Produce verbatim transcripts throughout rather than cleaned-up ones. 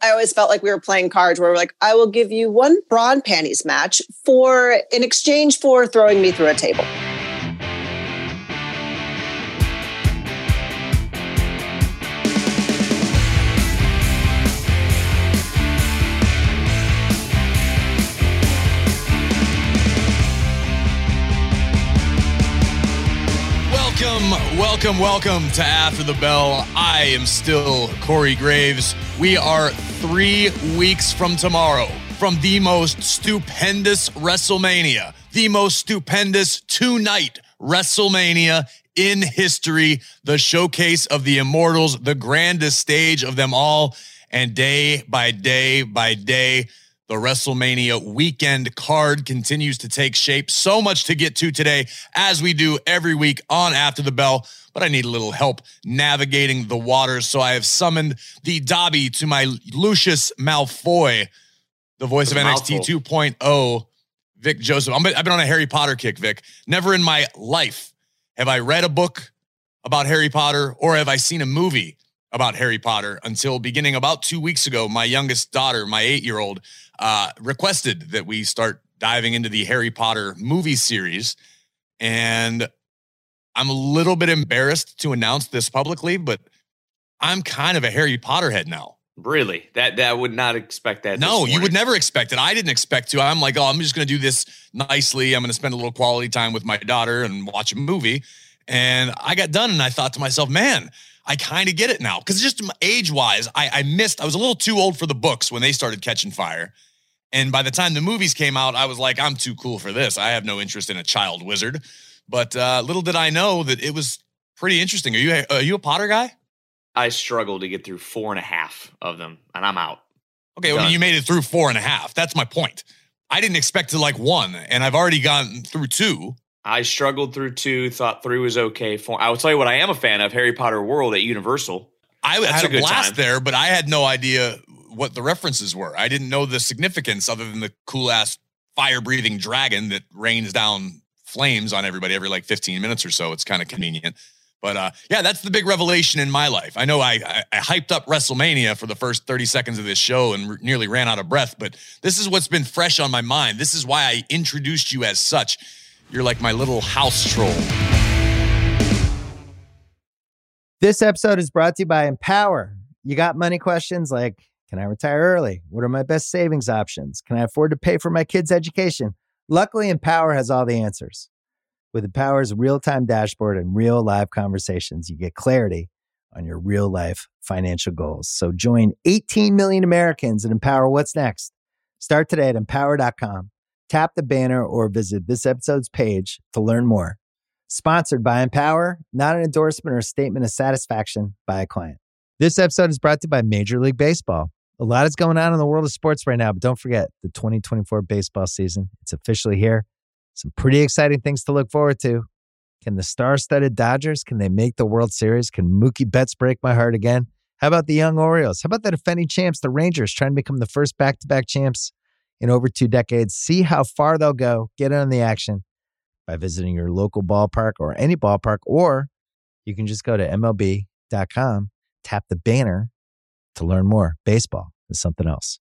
I always felt like we were playing cards where we're like, I will give you one bra and panties match for in exchange for throwing me through a table. Welcome, welcome, welcome to After the Bell. I am still Corey Graves. We are three weeks from tomorrow from the most stupendous WrestleMania, the most stupendous two-night WrestleMania in history, the showcase of the Immortals, the grandest stage of them all, and day by day by day, the WrestleMania weekend card continues to take shape. So much to get to today, as we do every week on After the Bell, but I need a little help navigating the waters, so I have summoned the Dobby to my Lucius Malfoy, the voice of N X T two point oh, Vic Joseph. I'm, I've been on a Harry Potter kick, Vic. Never in my life have I read a book about Harry Potter or have I seen a movie about Harry Potter until beginning about two weeks ago. My youngest daughter, my eight-year-old, uh, requested that we start diving into the Harry Potter movie series. And I'm a little bit embarrassed to announce this publicly, but I'm kind of a Harry Potter head now. Really? That that would not expect that. No, you would never expect it. I didn't expect to. I'm like, oh, I'm just going to do this nicely. I'm going to spend a little quality time with my daughter and watch a movie. And I got done and I thought to myself, man, I kind of get it now. Because just age-wise, I, I missed, I was a little too old for the books when they started catching fire. And by the time the movies came out, I was like, I'm too cool for this. I have no interest in a child wizard. But uh, little did I know that it was pretty interesting. Are you a, are you a Potter guy? I struggled to get through four and a half of them, and I'm out. Okay, well, you made it through four and a half. That's my point. I didn't expect to like one, and I've already gotten through two. I struggled through two, thought three was okay. Four. I will tell you what I am a fan of, Harry Potter World at Universal. I That's had a, a blast time. there, but I had no idea what the references were. I didn't know the significance other than the cool-ass fire-breathing dragon that rains down flames on everybody every like fifteen minutes or so. It's kind of convenient. But uh, yeah, that's the big revelation in my life. I know I, I, I hyped up WrestleMania for the first thirty seconds of this show and re- nearly ran out of breath, but this is what's been fresh on my mind. This is why I introduced you as such. You're like my little house troll. This episode is brought to you by Empower. You got money questions like, can I retire early? What are my best savings options? Can I afford to pay for my kids' education? Luckily, Empower has all the answers. With Empower's real-time dashboard and real live conversations, you get clarity on your real-life financial goals. So join eighteen million Americans and Empower what's next. Start today at empower dot com. Tap the banner or visit this episode's page to learn more. Sponsored by Empower, not an endorsement or a statement of satisfaction by a client. This episode is brought to you by Major League Baseball. A lot is going on in the world of sports right now, but don't forget the twenty twenty-four baseball season. It's officially here. Some pretty exciting things to look forward to. Can the star-studded Dodgers, can they make the World Series? Can Mookie Betts break my heart again? How about the young Orioles? How about the defending champs, the Rangers, trying to become the first back-to-back champs in over two decades? See how far they'll go. Get in on the action by visiting your local ballpark or any ballpark, or you can just go to M L B dot com, tap the banner to learn more. Baseball is something else.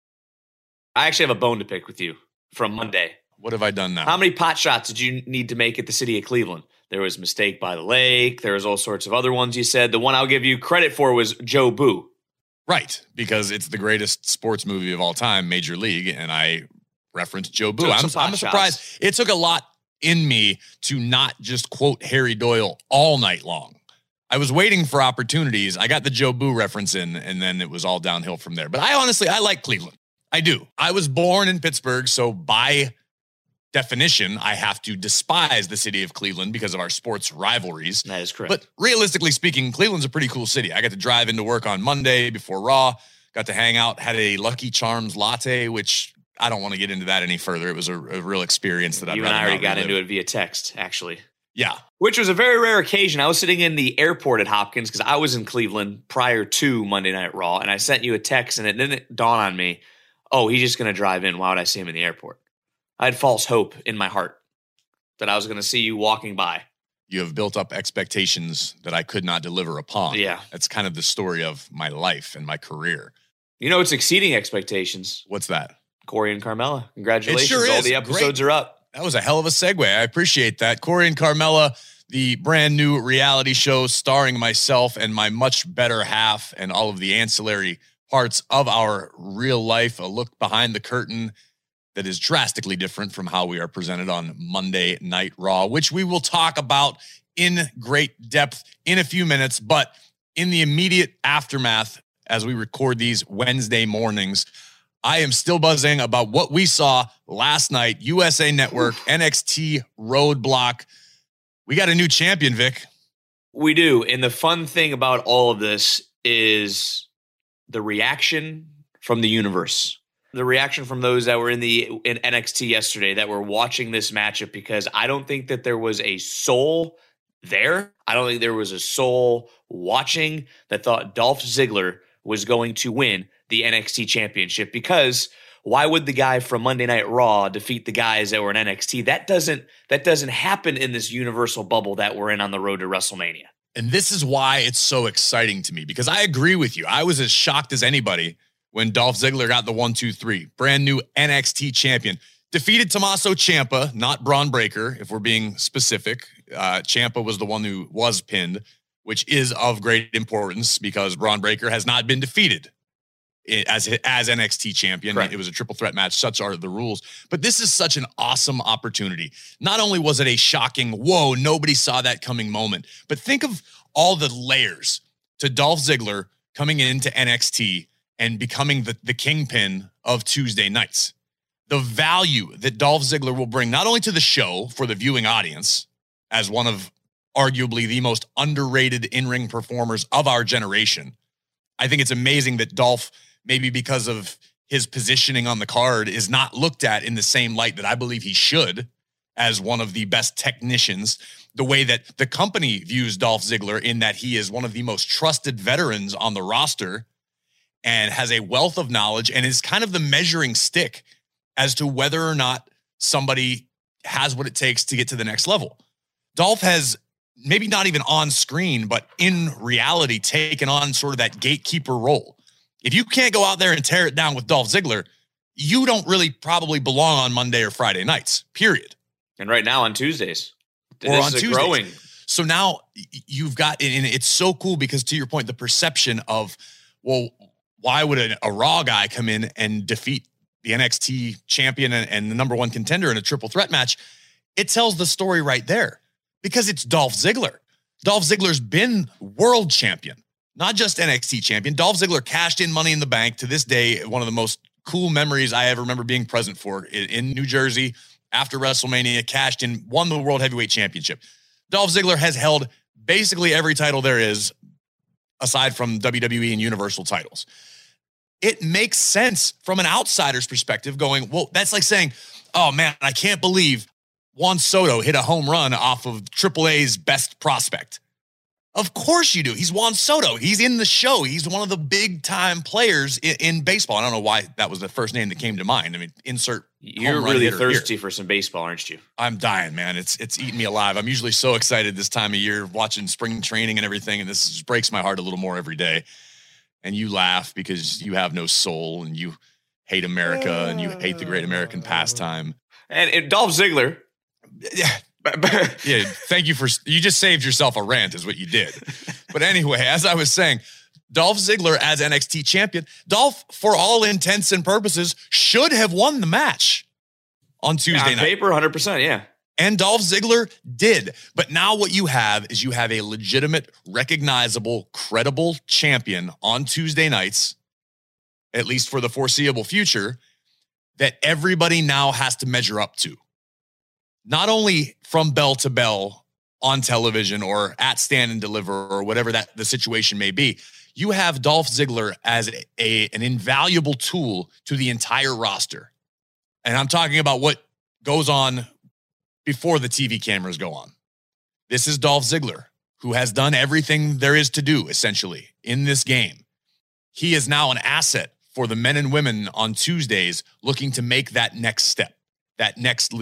I actually have a bone to pick with you from Monday. What have I done now? How many pot shots did you need to make at the city of Cleveland? There was Mistake by the Lake. There was all sorts of other ones you said. The one I'll give you credit for was Joe Boo. Right, because it's the greatest sports movie of all time, Major League, and I referenced Joe Boo. Took I'm, some I'm pot surprised. shots. It took a lot in me to not just quote Harry Doyle all night long. I was waiting for opportunities. I got the Joe Boo reference in, and then it was all downhill from there. But I honestly, I like Cleveland. I do. I was born in Pittsburgh, so by definition, I have to despise the city of Cleveland because of our sports rivalries. That is correct. But realistically speaking, Cleveland's a pretty cool city. I got to drive into work on Monday before Raw, got to hang out, had a Lucky Charms latte, which I don't want to get into that any further. It was a, a real experience that I'd You and rather I already not got relive. into it via text, actually. Yeah. Which was a very rare occasion. I was sitting in the airport at Hopkins because I was in Cleveland prior to Monday Night Raw, and I sent you a text, and it didn't dawn on me, oh, he's just going to drive in. Why would I see him in the airport? I had false hope in my heart that I was going to see you walking by. You have built up expectations that I could not deliver upon. Yeah. That's kind of the story of my life and my career. You know, it's exceeding expectations. What's that? Corey and Carmella. Congratulations. It sure All is. the episodes Great. are up. That was a hell of a segue. I appreciate that. Corey and Carmella, the brand new reality show starring myself and my much better half and all of the ancillary parts of our real life. A look behind the curtain that is drastically different from how we are presented on Monday Night Raw, which we will talk about in great depth in a few minutes. But in the immediate aftermath, as we record these Wednesday mornings, I am still buzzing about what we saw last night. U S A Network, N X T Roadblock. We got a new champion, Vic. We do. And the fun thing about all of this is the reaction from the universe. The reaction from those that were in the in N X T yesterday that were watching this matchup, because I don't think that there was a soul there. I don't think there was a soul watching that thought Dolph Ziggler was going to win the N X T championship, because why would the guy from Monday Night Raw defeat the guys that were in N X T? That doesn't that doesn't happen in this universal bubble that we're in on the road to WrestleMania. And this is why it's so exciting to me, because I agree with you. I was as shocked as anybody when Dolph Ziggler got the one, two, three, brand new N X T champion, defeated Tommaso Ciampa, not Braun Breaker, if we're being specific. Uh, Ciampa was the one who was pinned, which is of great importance because Braun Breaker has not been defeated as as N X T champion. Right. It was a triple threat match. Such are the rules. But this is such an awesome opportunity. Not only was it a shocking, whoa, nobody saw that coming moment, but think of all the layers to Dolph Ziggler coming into N X T and becoming the, the kingpin of Tuesday nights. The value that Dolph Ziggler will bring not only to the show for the viewing audience as one of arguably the most underrated in-ring performers of our generation. I think it's amazing that Dolph, maybe because of his positioning on the card, is not looked at in the same light that I believe he should as one of the best technicians, the way that the company views Dolph Ziggler, in that he is one of the most trusted veterans on the roster and has a wealth of knowledge and is kind of the measuring stick as to whether or not somebody has what it takes to get to the next level. Dolph has, maybe not even on screen, but in reality, taken on sort of that gatekeeper role. If you can't go out there and tear it down with Dolph Ziggler, you don't really probably belong on Monday or Friday nights, period. And right now on Tuesdays. Or this on is Tuesdays. Growing. So now you've got, and it's so cool because, to your point, the perception of, well, why would a, a Raw guy come in and defeat the N X T champion and, and the number one contender in a triple threat match? It tells the story right there. Because it's Dolph Ziggler. Dolph Ziggler's been world champion, not just N X T champion. Dolph Ziggler cashed in Money in the Bank. To this day, one of the most cool memories I ever remember being present for in, in New Jersey after WrestleMania, cashed in, won the World Heavyweight Championship. Dolph Ziggler has held basically every title there is, aside from W W E and Universal titles. It makes sense from an outsider's perspective going, well, that's like saying, oh man, I can't believe Juan Soto hit a home run off of triple A's best prospect. Of course you do. He's Juan Soto. He's in the show. He's one of the big time players in, in baseball. I don't know why that was the first name that came to mind. I mean, insert. You're really thirsty here for some baseball, aren't you? I'm dying, man. It's it's eating me alive. I'm usually so excited this time of year, watching spring training and everything, and this just breaks my heart a little more every day. And you laugh because you have no soul and you hate America and you hate the great American pastime. And, and Dolph Ziggler. Yeah. Yeah, thank you for, you just saved yourself a rant is what you did. But anyway, as I was saying, Dolph Ziggler as N X T champion, Dolph, for all intents and purposes, should have won the match on Tuesday yeah, on night. paper, one hundred percent, yeah. And Dolph Ziggler did. But now what you have is you have a legitimate, recognizable, credible champion on Tuesday nights, at least for the foreseeable future, that everybody now has to measure up to. Not only from bell to bell on television or at Stand and Deliver or whatever that the situation may be, you have Dolph Ziggler as a, a, an invaluable tool to the entire roster. And I'm talking about what goes on before the T V cameras go on. This is Dolph Ziggler, who has done everything there is to do, essentially, in this game. He is now an asset for the men and women on Tuesdays looking to make that next step, that next leap.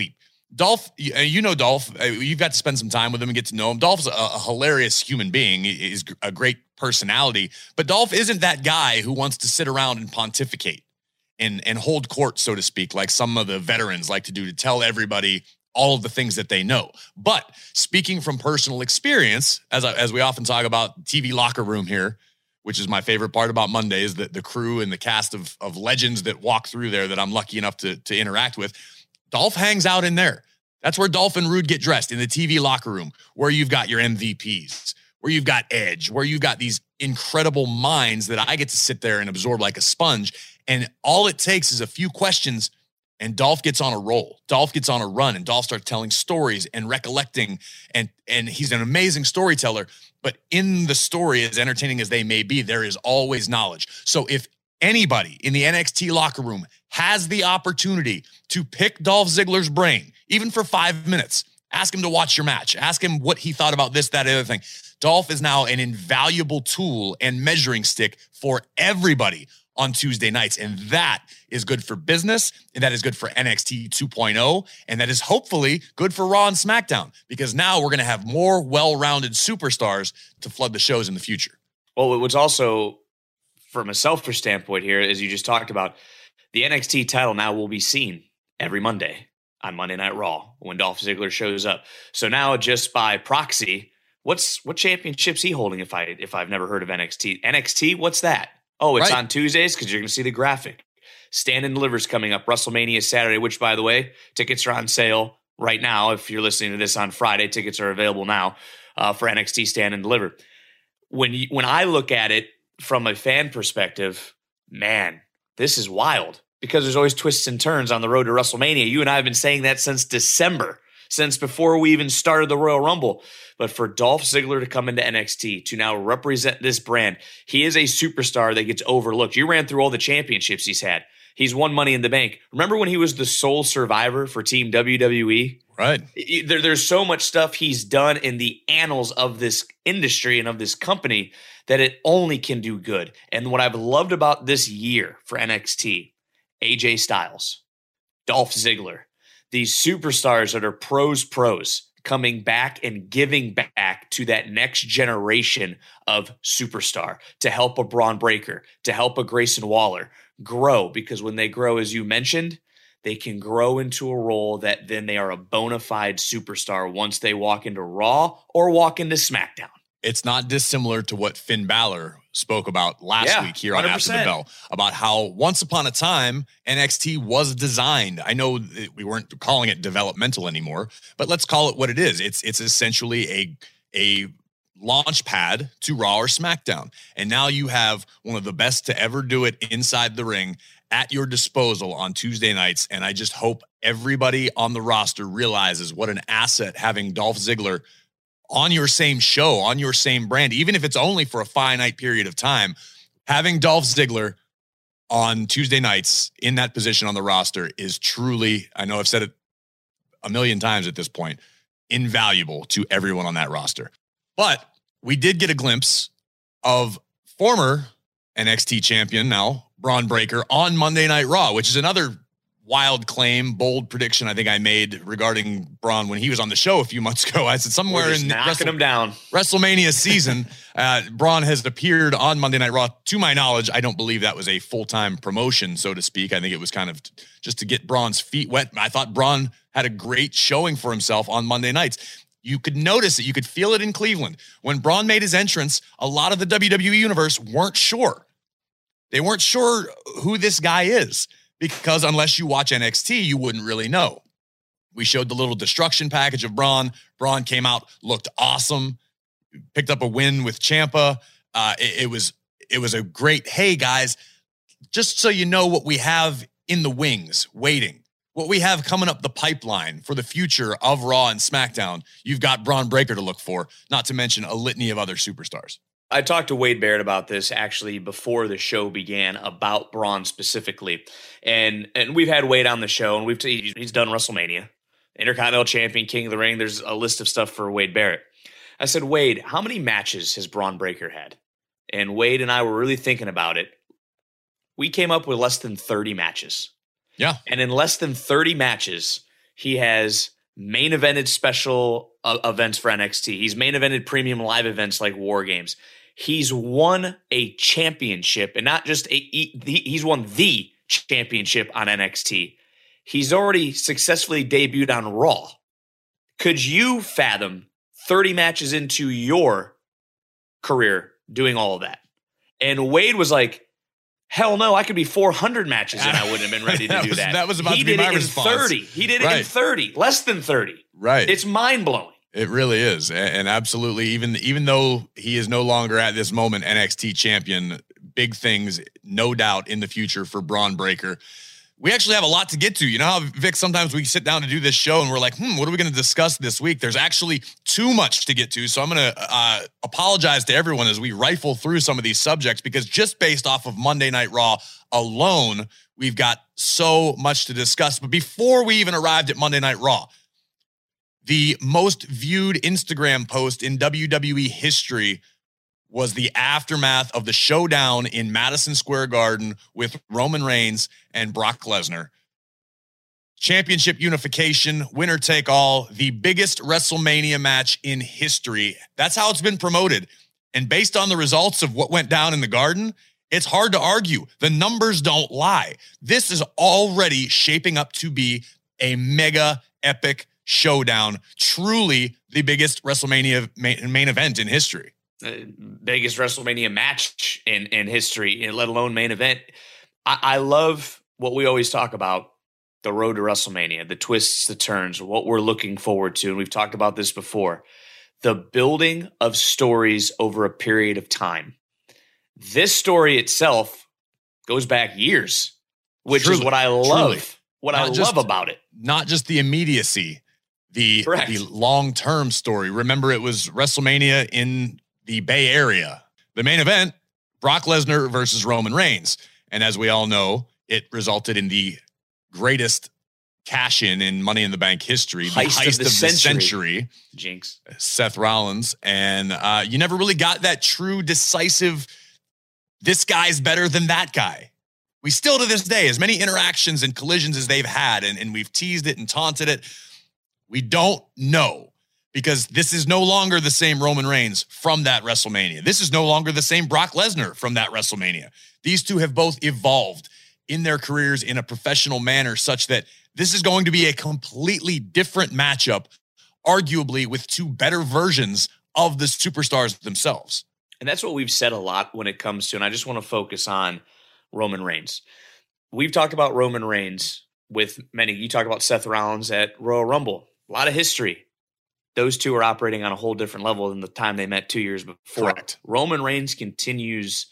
Dolph, you know Dolph, you've got to spend some time with him and get to know him. Dolph's a, a hilarious human being. He's a great personality, but Dolph isn't that guy who wants to sit around and pontificate and, and hold court, so to speak, like some of the veterans like to do, to tell everybody all of the things that they know. But speaking from personal experience, as I, as we often talk about T V locker room here, which is my favorite part about Monday, is that the crew and the cast of, of legends that walk through there that I'm lucky enough to, to interact with. Dolph hangs out in there. That's where Dolph and Rude get dressed, in the T V locker room, where you've got your M V Ps, where you've got Edge, where you've got these incredible minds that I get to sit there and absorb like a sponge. And all it takes is a few questions, and Dolph gets on a roll. Dolph gets on a run, and Dolph starts telling stories and recollecting, and, and he's an amazing storyteller. But in the story, as entertaining as they may be, there is always knowledge. So if anybody in the N X T locker room has the opportunity to pick Dolph Ziggler's brain, even for five minutes, ask him to watch your match, ask him what he thought about this, that, other thing. Dolph is now an invaluable tool and measuring stick for everybody on Tuesday nights. And that is good for business, and that is good for N X T two point oh, and that is hopefully good for Raw and SmackDown, because now we're going to have more well-rounded superstars to flood the shows in the future. Well, what's also, from a selfish standpoint here, as you just talked about, the N X T title now will be seen every Monday on Monday Night Raw when Dolph Ziggler shows up. So now, just by proxy, what's what championship's he holding? If I if I've never heard of N X T, N X T, what's that? Oh, it's right on Tuesdays, because you're going to see the graphic. Stand and Deliver's coming up. WrestleMania Saturday, which, by the way, tickets are on sale right now. If you're listening to this on Friday, tickets are available now uh, for N X T Stand and Deliver. When you, when I look at it from a fan perspective, man, this is wild, because there's always twists and turns on the road to WrestleMania. You and I have been saying that since December, since before we even started the Royal Rumble. But for Dolph Ziggler to come into N X T, to now represent this brand, he is a superstar that gets overlooked. You ran through all the championships he's had. He's won Money in the Bank. Remember when he was the sole survivor for Team W W E? Right. There, there's so much stuff he's done in the annals of this industry and of this company that it only can do good. And what I've loved about this year for N X T, A J Styles, Dolph Ziggler, these superstars that are pros pros, coming back and giving back to that next generation of superstar, to help a Braun Breaker, to help a Grayson Waller grow, because when they grow, as you mentioned, they can grow into a role that then they are a bona fide superstar once they walk into Raw or walk into SmackDown. It's not dissimilar to what Finn Balor spoke about last yeah, week here on After the Bell, about how once upon a time N X T was designed. I know that we weren't calling it developmental anymore, but let's call it what it is. It's it's essentially a a launch pad to Raw or SmackDown. And now you have one of the best to ever do it inside the ring at your disposal on Tuesday nights. And I just hope everybody on the roster realizes what an asset having Dolph Ziggler on your same show, on your same brand, even if it's only for a finite period of time. Having Dolph Ziggler on Tuesday nights in that position on the roster is truly, I know I've said it a million times at this point, invaluable to everyone on that roster. But we did get a glimpse of former N X T champion, now Braun Breaker, on Monday Night Raw, which is another wild claim, bold prediction I think I made regarding Braun when he was on the show a few months ago. I said somewhere in knocking Wrestle- him down. WrestleMania season, uh, Braun has appeared on Monday Night Raw. To my knowledge, I don't believe that was a full-time promotion, so to speak. I think it was kind of t- just to get Braun's feet wet. I thought Braun had a great showing for himself on Monday nights. You could notice it. You could feel it in Cleveland. When Braun made his entrance, a lot of the W W E universe weren't sure. They weren't sure who this guy is, because unless you watch N X T, you wouldn't really know. We showed the little destruction package of Braun. Braun came out, looked awesome, picked up a win with Ciampa. Uh, it, it was it was a great, hey, guys, just so you know what we have in the wings waiting, what we have coming up the pipeline for the future of Raw and SmackDown. You've got Braun Breaker to look for, not to mention a litany of other superstars. I talked to Wade Barrett about this actually before the show began, about Braun specifically. And and we've had Wade on the show, and we've t- he's done WrestleMania, Intercontinental Champion, King of the Ring. There's a list of stuff for Wade Barrett. I said, Wade, how many matches has Braun Breaker had? And Wade and I were really thinking about it. We came up with less than thirty matches. Yeah. And in less than thirty matches, he has main evented special uh, events for N X T. He's main evented premium live events like War Games. He's won a championship, and not just a, he, he's won the championship on N X T. He's already successfully debuted on Raw. Could you fathom thirty matches into your career doing all of that? And Wade was like, hell no, I could be four hundred matches and I wouldn't have been ready to that do was, that. That was about he to be did my it response. in thirty. He did it right. in thirty, less than thirty. Right. It's mind-blowing. It really is. And absolutely, even, even though he is no longer at this moment N X T champion, big things, no doubt, in the future for Braun Breaker. We actually have a lot to get to. You know how, Vic, sometimes we sit down to do this show and we're like, hmm, what are we going to discuss this week? There's actually too much to get to. So I'm going to uh, apologize to everyone as we rifle through some of these subjects, because just based off of Monday Night Raw alone, we've got so much to discuss. But before we even arrived at Monday Night Raw, the most viewed Instagram post in W W E history was the aftermath of the showdown in Madison Square Garden with Roman Reigns and Brock Lesnar. Championship unification, winner take all, the biggest WrestleMania match in history. That's how it's been promoted. And based on the results of what went down in the Garden, it's hard to argue. The numbers don't lie. This is already shaping up to be a mega epic showdown. Truly the biggest WrestleMania main, main event in history. Uh, biggest WrestleMania match in, in history, let alone main event. I, I love what we always talk about, the road to WrestleMania, the twists, the turns, what we're looking forward to. And we've talked about this before. The building of stories over a period of time. This story itself goes back years, which Truly, is what I love. truly. What Not I just- love about it. Not just the immediacy, the, Correct. the long-term story. Remember, it was WrestleMania in the Bay Area. The main event, Brock Lesnar versus Roman Reigns. And as we all know, it resulted in the greatest cash-in in Money in the Bank history, the Heist heist of the of the century. century, Jinx. Seth Rollins. And uh, you never really got that true, decisive, this guy's better than that guy. We still, to this day, as many interactions and collisions as they've had, and, and we've teased it and taunted it, we don't know, because this is no longer the same Roman Reigns from that WrestleMania. This is no longer the same Brock Lesnar from that WrestleMania. These two have both evolved in their careers in a professional manner such that this is going to be a completely different matchup, arguably with two better versions of the superstars themselves. And that's what we've said a lot when it comes to, and I just want to focus on Roman Reigns. We've talked about Roman Reigns with many. You talk about Seth Rollins at Royal Rumble. A lot of history. Those two are operating on a whole different level than the time they met two years before. Correct. Roman Reigns continues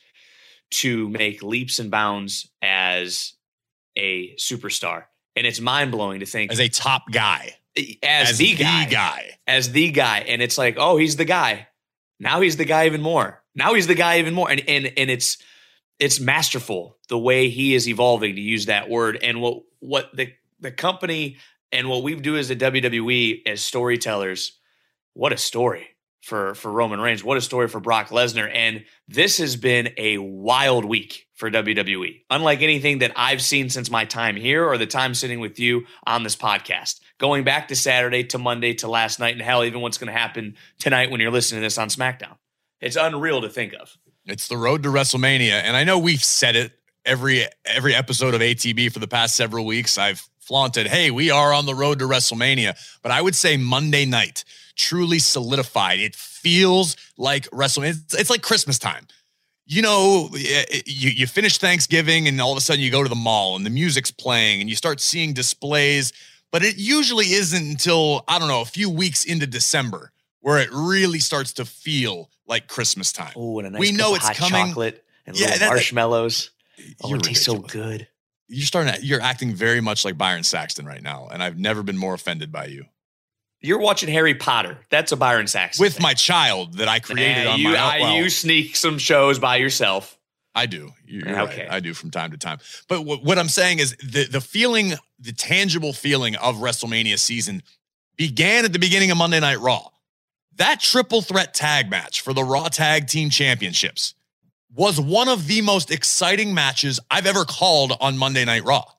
to make leaps and bounds as a superstar. And it's mind-blowing to think As a top guy. as, As the, the guy, guy. As the guy. And it's like, oh, he's the guy. Now he's the guy even more. Now he's the guy even more. And and and it's it's masterful the way he is evolving, to use that word. And what what the the company and what we do as the W W E as storytellers, what a story for, for Roman Reigns. What a story for Brock Lesnar. And this has been a wild week for W W E. Unlike anything that I've seen since my time here or the time sitting with you on this podcast. Going back to Saturday to Monday to last night, and hell, even what's going to happen tonight when you're listening to this on SmackDown. It's unreal to think of. It's the road to WrestleMania. And I know we've said it every every episode of A T B for the past several weeks. I've flaunted, hey, we are on the road to WrestleMania. But I would say Monday night truly solidified. It feels like WrestleMania. It's, it's like Christmas time. You know, you, you finish Thanksgiving and all of a sudden you go to the mall and the music's playing and you start seeing displays. But it usually isn't until, I don't know, a few weeks into December where it really starts to feel like Christmas time. Oh, and a nice We cup know of it's hot coming. chocolate and Yeah, little that- marshmallows. Oh, You're it tastes so ridiculous. good. You're starting to, you're acting very much like Byron Saxton right now, and I've never been more offended by you. You're watching Harry Potter. That's a Byron Saxon With thing. my child that I created Eh, on you, my I, own. Well, you sneak some shows by yourself. I do. You're Yeah, right. okay. I do from time to time. But w- what I'm saying is the the feeling, the tangible feeling of WrestleMania season began at the beginning of Monday Night Raw. That triple threat tag match for the Raw Tag Team Championships was one of the most exciting matches I've ever called on Monday Night Raw.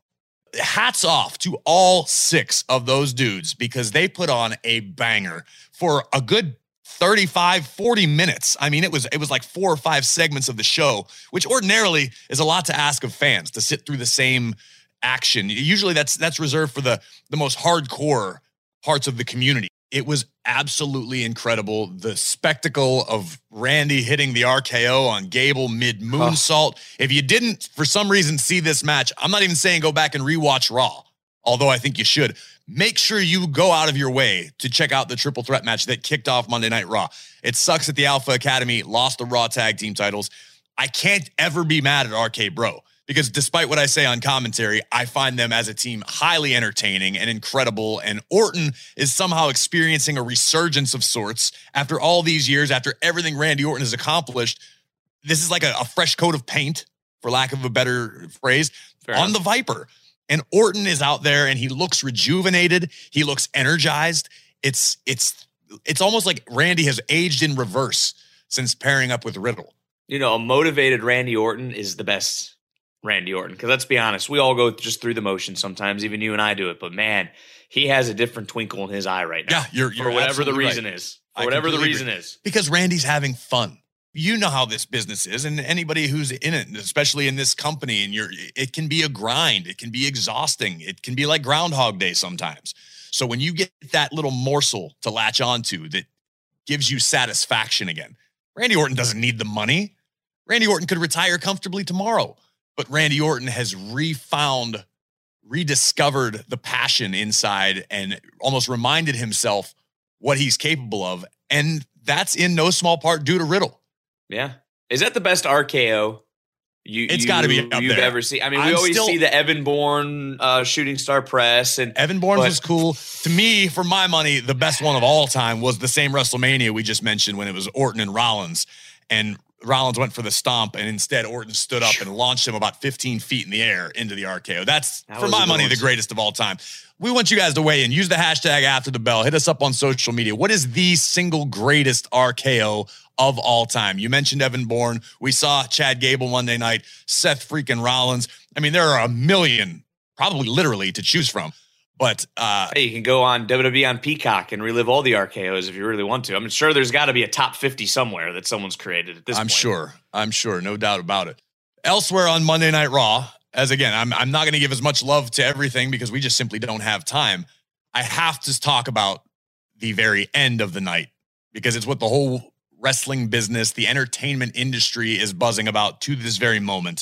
Hats off to all six of those dudes because they put on a banger for a good thirty-five, forty minutes. I mean, it was it was like four or five segments of the show, which ordinarily is a lot to ask of fans to sit through the same action. Usually that's that's reserved for the the most hardcore parts of the community. It was absolutely incredible. The spectacle of Randy hitting the R K O on Gable mid-moonsault. Oh. If you didn't, for some reason, see this match, I'm not even saying go back and rewatch Raw, although I think you should. Make sure you go out of your way to check out the triple threat match that kicked off Monday Night Raw. It sucks that the Alpha Academy lost the Raw Tag Team titles. I can't ever be mad at R K Bro, because despite what I say on commentary, I find them as a team highly entertaining and incredible. And Orton is somehow experiencing a resurgence of sorts after all these years, after everything Randy Orton has accomplished. This is like a, a fresh coat of paint, for lack of a better phrase, Fair on enough. the Viper. And Orton is out there and he looks rejuvenated. He looks energized. It's, it's, it's almost like Randy has aged in reverse since pairing up with Riddle. You know, a motivated Randy Orton is the best Randy Orton, because let's be honest, we all go just through the motions sometimes. Even you and I do it, but man, he has a different twinkle in his eye right now. Yeah, you're, you're for whatever the reason right. is. For whatever the reason agree. is, because Randy's having fun. You know how this business is, and anybody who's in it, especially in this company, and you're, it can be a grind. It can be exhausting. It can be like Groundhog Day sometimes. So when you get that little morsel to latch onto that gives you satisfaction again, Randy Orton doesn't need the money. Randy Orton could retire comfortably tomorrow. But Randy Orton has refound, rediscovered the passion inside and almost reminded himself what he's capable of. And that's in no small part due to Riddle. Yeah. Is that the best R K O you, it's you, got to be up you've there. ever seen? I mean, we I'm always still, see the Evan Bourne uh, shooting star press. And Evan Bourne but, was cool. To me, for my money, the best one of all time was the same WrestleMania we just mentioned when it was Orton and Rollins. And Rollins went for the stomp, and instead Orton stood up and launched him about fifteen feet in the air into the R K O. That's, that for my money, the greatest of all time. We want you guys to weigh in. Use the hashtag after the bell. Hit us up on social media. What is the single greatest R K O of all time? You mentioned Evan Bourne. We saw Chad Gable Monday night, Seth freaking Rollins. I mean, there are a million, probably literally, to choose from. But uh, hey, you can go on W W E on Peacock and relive all the R K Os if you really want to. I'm sure there's got to be a top fifty somewhere that someone's created at this I'm point. sure. I'm sure. No doubt about it. Elsewhere on Monday Night Raw, as again, I'm, I'm not going to give as much love to everything because we just simply don't have time. I have to talk about the very end of the night because it's what the whole wrestling business, the entertainment industry is buzzing about to this very moment.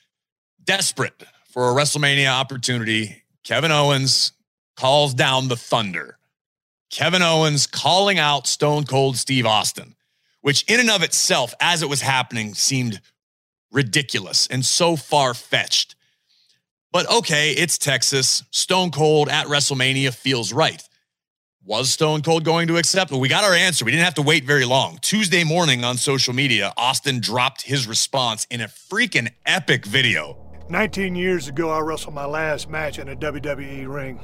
Desperate for a WrestleMania opportunity, Kevin Owens calls down the thunder. Kevin Owens calling out Stone Cold Steve Austin, which in and of itself, as it was happening, seemed ridiculous and so far-fetched. But okay, it's Texas. Stone Cold at WrestleMania feels right. Was Stone Cold going to accept? Well, we got our answer. We didn't have to wait very long. Tuesday morning on social media, Austin dropped his response in a freaking epic video. nineteen years ago, I wrestled my last match in a W W E ring.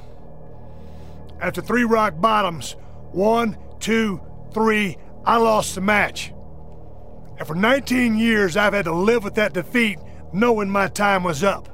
After three rock bottoms, one, two, three, I lost the match. And for nineteen years, I've had to live with that defeat, knowing my time was up.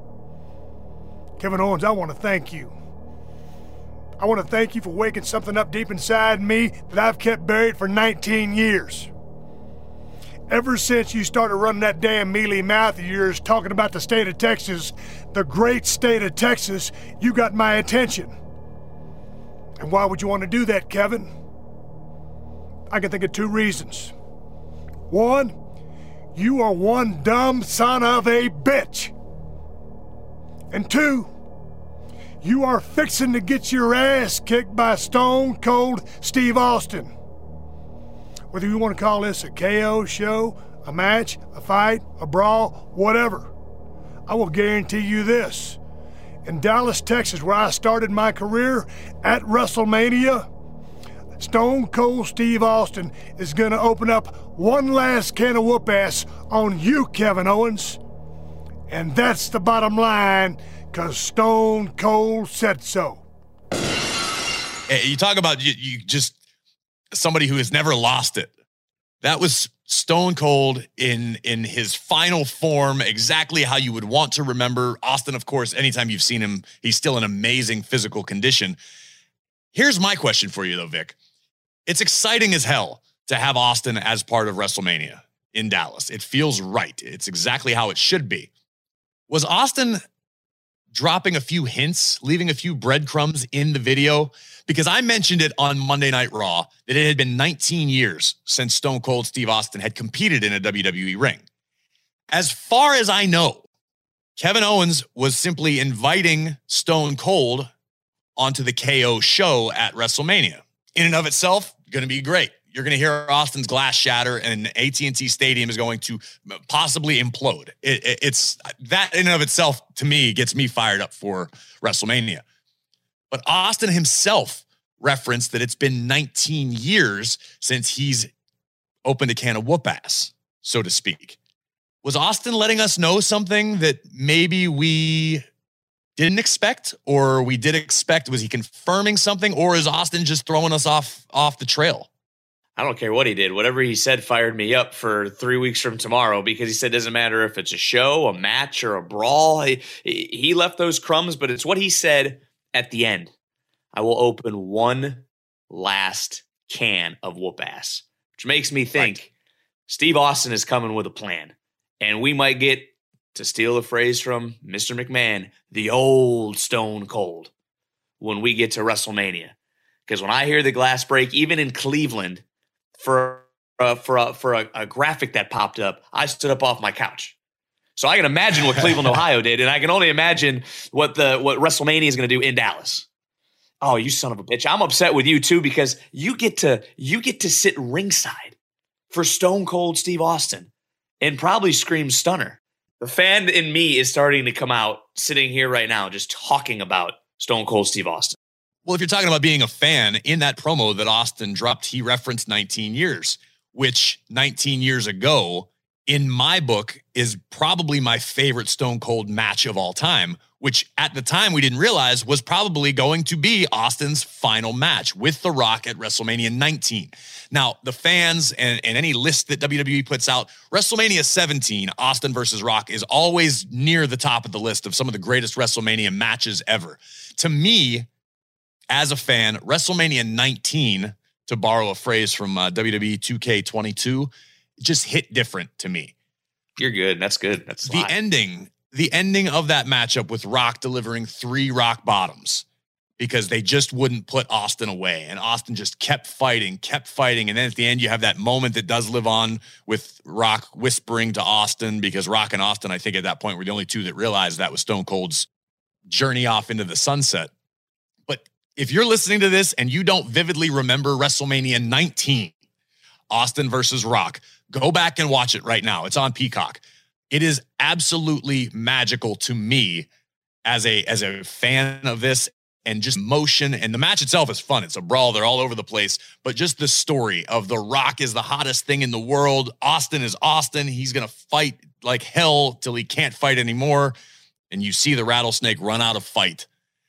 Kevin Owens, I want to thank you. I want to thank you for waking something up deep inside me that I've kept buried for nineteen years. Ever since you started running that damn mealy mouth of yours talking about the state of Texas, the great state of Texas, you got my attention. And why would you want to do that, Kevin? I can think of two reasons. One, you are one dumb son of a bitch. And two, you are fixing to get your ass kicked by Stone Cold Steve Austin. Whether you want to call this a K O show, a match, a fight, a brawl, whatever, I will guarantee you this. In Dallas, Texas, where I started my career, at WrestleMania, Stone Cold Steve Austin is going to open up one last can of whoop-ass on you, Kevin Owens. And that's the bottom line, because Stone Cold said so. Hey, you talk about you, you just somebody who has never lost it. That was Stone Cold in, in his final form, exactly how you would want to remember Austin. Of course, anytime you've seen him, he's still in amazing physical condition. Here's my question for you, though, Vic. It's exciting as hell to have Austin as part of WrestleMania in Dallas. It feels right. It's exactly how it should be. Was Austin dropping a few hints, leaving a few breadcrumbs in the video? Because I mentioned it on Monday Night Raw that it had been nineteen years since Stone Cold Steve Austin had competed in a W W E ring. As far as I know, Kevin Owens was simply inviting Stone Cold onto the K O show at WrestleMania. In and of itself, going to be great. You're going to hear Austin's glass shatter and A T and T Stadium is going to possibly implode. It, it, it's that in and of itself, to me, gets me fired up for WrestleMania. But Austin himself referenced that it's been nineteen years since he's opened a can of whoop ass, so to speak. Was Austin letting us know something that maybe we didn't expect, or we did expect? Was he confirming something, or is Austin just throwing us off, off the trail? I don't care what he did. Whatever he said fired me up for three weeks from tomorrow, because he said it doesn't matter if it's a show, a match, or a brawl. He, he left those crumbs, but it's what he said at the end. I will open one last can of whoop ass, which makes me think right. Steve Austin is coming with a plan. And we might get, to steal a phrase from Mister McMahon, the old Stone Cold when we get to WrestleMania. Because when I hear the glass break, even in Cleveland, for uh, for uh, for a, a graphic that popped up, I stood up off my couch. So I can imagine what Cleveland, Ohio did, and I can only imagine what the what WrestleMania is going to do in Dallas. Oh, you son of a bitch! I'm upset with you too, because you get to you get to sit ringside for Stone Cold Steve Austin and probably scream stunner. The fan in me is starting to come out, sitting here right now, just talking about Stone Cold Steve Austin. Well, if you're talking about being a fan, in that promo that Austin dropped, he referenced nineteen years, which nineteen years ago, in my book, is probably my favorite Stone Cold match of all time, which at the time we didn't realize was probably going to be Austin's final match with The Rock at WrestleMania nineteen. Now, the fans and, and any list that W W E puts out, WrestleMania seventeen, Austin versus Rock, is always near the top of the list of some of the greatest WrestleMania matches ever. To me, as a fan, WrestleMania nineteen, to borrow a phrase from uh, W W E two K twenty-two, just hit different to me. You're good. That's good. That's the ending. The ending of that matchup with Rock delivering three rock bottoms because they just wouldn't put Austin away. And Austin just kept fighting, kept fighting. And then at the end, you have that moment that does live on with Rock whispering to Austin, because Rock and Austin, I think at that point, were the only two that realized that was Stone Cold's journey off into the sunset. But if you're listening to this and you don't vividly remember WrestleMania nineteen, Austin versus Rock, go back and watch it right now. It's on Peacock. It is absolutely magical to me as a as a fan of this, and just motion. And the match itself is fun. It's a brawl. They're all over the place. But just the story of The Rock is the hottest thing in the world. Austin is Austin. He's going to fight like hell till he can't fight anymore. And you see the rattlesnake run out of fight.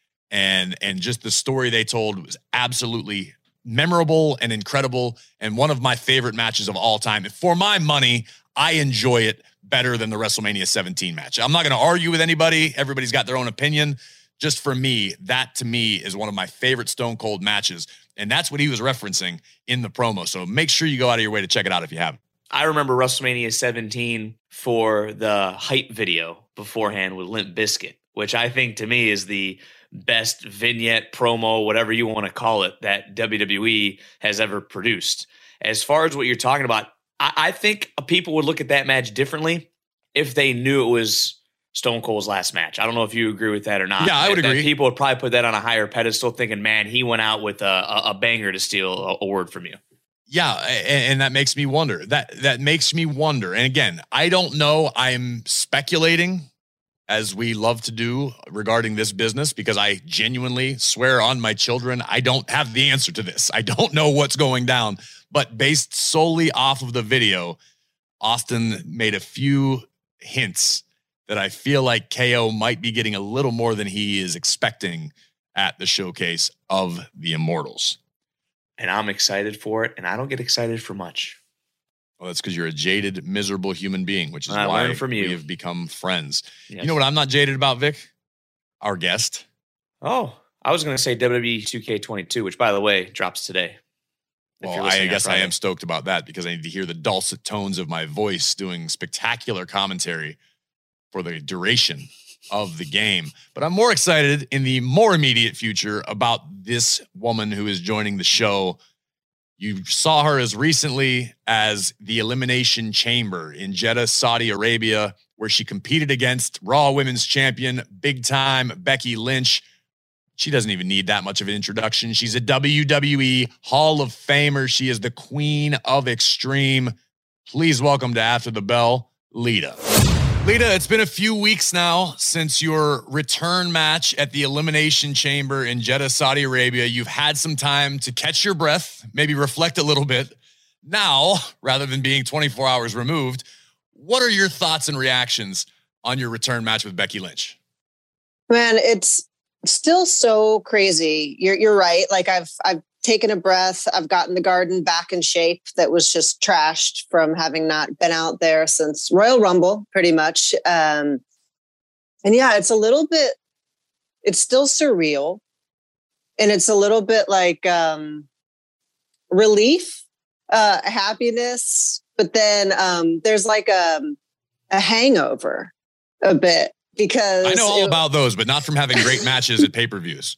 And, and just the story they told was absolutely memorable and incredible, and one of my favorite matches of all time. For my money, I enjoy it better than the WrestleMania seventeen match. I'm not going to argue with anybody. Everybody's got their own opinion. Just for me, that to me is one of my favorite Stone Cold matches, and that's what he was referencing in the promo. So make sure you go out of your way to check it out if you haven't. I remember WrestleMania seventeen for the hype video beforehand with Limp Bizkit, which I think to me is the best vignette, promo, whatever you want to call it, that W W E has ever produced. As far as what you're talking about, I, I think people would look at that match differently if they knew it was Stone Cold's last match. I don't know if you agree with that or not. Yeah, I would that, agree. That people would probably put that on a higher pedestal, thinking, man, he went out with a, a, a banger, to steal a, a word from you. Yeah, and, and that makes me wonder. That that makes me wonder. And again, I don't know. I'm speculating, as we love to do regarding this business, because I genuinely swear on my children, I don't have the answer to this. I don't know what's going down, but based solely off of the video, Austin made a few hints that I feel like K O might be getting a little more than he is expecting at the showcase of the Immortals. And I'm excited for it, and I don't get excited for much. Well, that's because you're a jaded, miserable human being, which is I why learned from you. we have become friends. Yes. You know what I'm not jaded about, Vic? Our guest. Oh, I was going to say W W E two K twenty-two, which, by the way, drops today. Well, I guess I am stoked about that because I need to hear the dulcet tones of my voice doing spectacular commentary for the duration of the game. But I'm more excited in the more immediate future about this woman who is joining the show. You saw her as recently as the Elimination Chamber in Jeddah, Saudi Arabia, where she competed against Raw Women's Champion, big-time Becky Lynch. She doesn't even need that much of an introduction. She's a W W E Hall of Famer. She is the queen of extreme. Please welcome to After the Bell, Lita. Lita, it's been a few weeks now since your return match at the Elimination Chamber in Jeddah, Saudi Arabia. You've had some time to catch your breath, maybe reflect a little bit. Now, rather than being twenty-four hours removed, what are your thoughts and reactions on your return match with Becky Lynch? Man, it's still so crazy. You're you're right. Like I've I've taken a breath. I've gotten the garden back in shape that was just trashed from having not been out there since Royal Rumble, pretty much. Um, and yeah, it's a little bit, it's still surreal. And it's a little bit like um, relief, uh, happiness. But then um, there's like a, a hangover a bit. Because I know all it, about those, but not from having great matches at pay-per-views.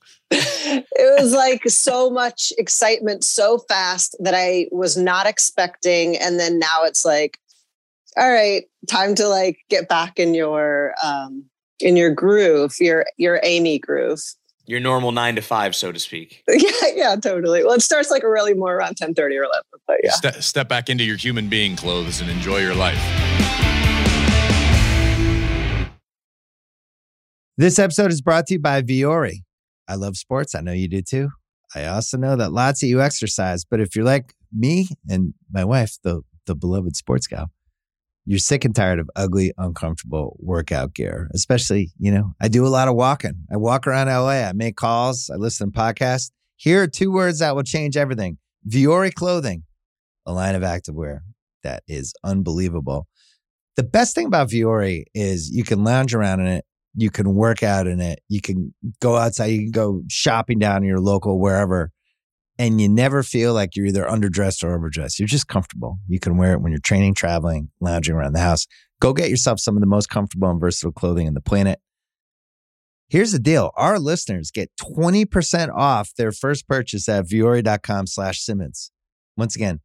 It was like so much excitement so fast that I was not expecting. And then now it's like, all right, time to like get back in your um, in your groove, your your Amy groove. Your normal nine to five, so to speak. Yeah, yeah, totally. Well, it starts like really more around ten thirty or eleven. But yeah. Step, step back into your human being clothes and enjoy your life. This episode is brought to you by Vuori. I love sports. I know you do too. I also know that lots of you exercise, but if you're like me and my wife, the, the beloved sports gal, you're sick and tired of ugly, uncomfortable workout gear. Especially, you know, I do a lot of walking. I walk around L A. I make calls. I listen to podcasts. Here are two words that will change everything. Vuori Clothing, a line of activewear that is unbelievable. The best thing about Vuori is you can lounge around in it. You can work out in it. You can go outside. You can go shopping down in your local, wherever. And you never feel like you're either underdressed or overdressed. You're just comfortable. You can wear it when you're training, traveling, lounging around the house. Go get yourself some of the most comfortable and versatile clothing on the planet. Here's the deal. Our listeners get twenty percent off their first purchase at vuori.com slash Simmons. Once again,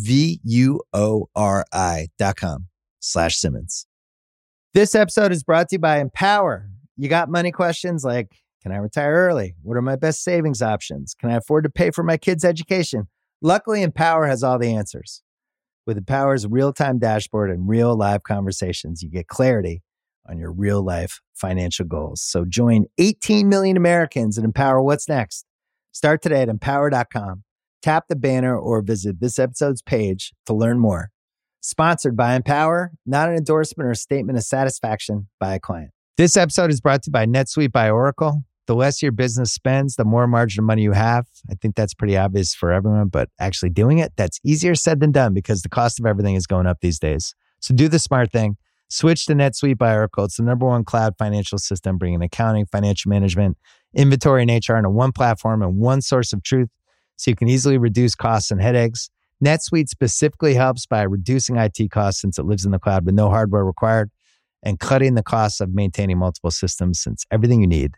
V-U-O-R-I dot com slash Simmons. This episode is brought to you by Empower. You got money questions like, can I retire early? What are my best savings options? Can I afford to pay for my kids' education? Luckily, Empower has all the answers. With Empower's real-time dashboard and real live conversations, you get clarity on your real-life financial goals. So join eighteen million Americans and Empower what's next. Start today at empower dot com. Tap the banner or visit this episode's page to learn more. Sponsored by Empower, not an endorsement or a statement of satisfaction by a client. This episode is brought to you by NetSuite by Oracle. The less your business spends, the more margin of money you have. I think that's pretty obvious for everyone, but actually doing it, that's easier said than done because the cost of everything is going up these days. So do the smart thing. Switch to NetSuite by Oracle. It's the number one cloud financial system, bringing accounting, financial management, inventory, and H R into one platform and one source of truth so you can easily reduce costs and headaches. NetSuite specifically helps by reducing I T costs since it lives in the cloud with no hardware required and cutting the costs of maintaining multiple systems since everything you need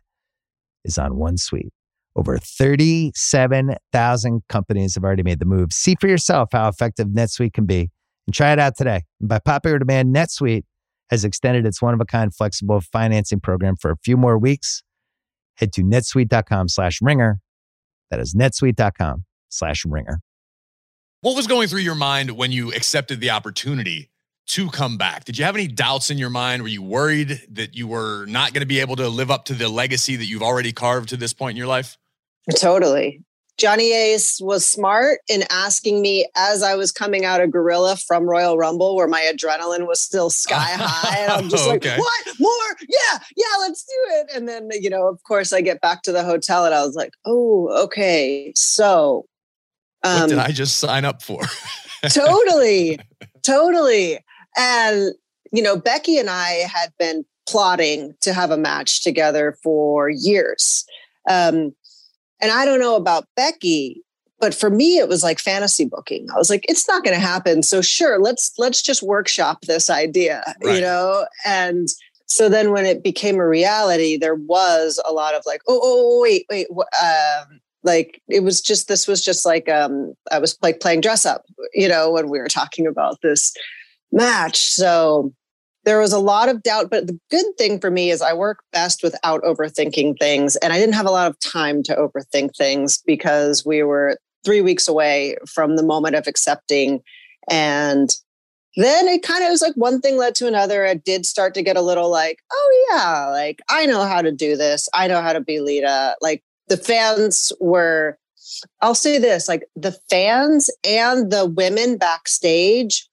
is on one suite. Over thirty-seven thousand companies have already made the move. See for yourself how effective NetSuite can be and try it out today. And by popular demand, NetSuite has extended its one-of-a-kind flexible financing program for a few more weeks. Head to netsuite.com slash ringer. That is netsuite.com slash ringer. What was going through your mind when you accepted the opportunity to come back? Did you have any doubts in your mind? Were you worried that you were not going to be able to live up to the legacy that you've already carved to this point in your life? Totally. Johnny Ace was smart in asking me as I was coming out of Gorilla from Royal Rumble, where my adrenaline was still sky high. And I'm just Okay. like, what? More? Yeah, yeah, let's do it. And then, you know, of course, I get back to the hotel and I was like, oh, okay. So What um, did I just sign up for? totally. Totally. And, you know, Becky and I had been plotting to have a match together for years. Um, and I don't know about Becky, but for me, it was like fantasy booking. I was like, it's not going to happen. So sure, let's, let's just workshop this idea, right. you know? And so then when it became a reality, there was a lot of like, oh, oh wait, wait. Um, like it was just, this was just like, um, I was like playing dress up, you know, when we were talking about this match. So there was a lot of doubt, but the good thing for me is I work best without overthinking things. And I didn't have a lot of time to overthink things because we were three weeks away from the moment of accepting. And then it kind of was like one thing led to another. I did start to get a little like, oh yeah, like I know how to do this. I know how to be Lita. Like the fans were, I'll say this, like the fans and the women backstage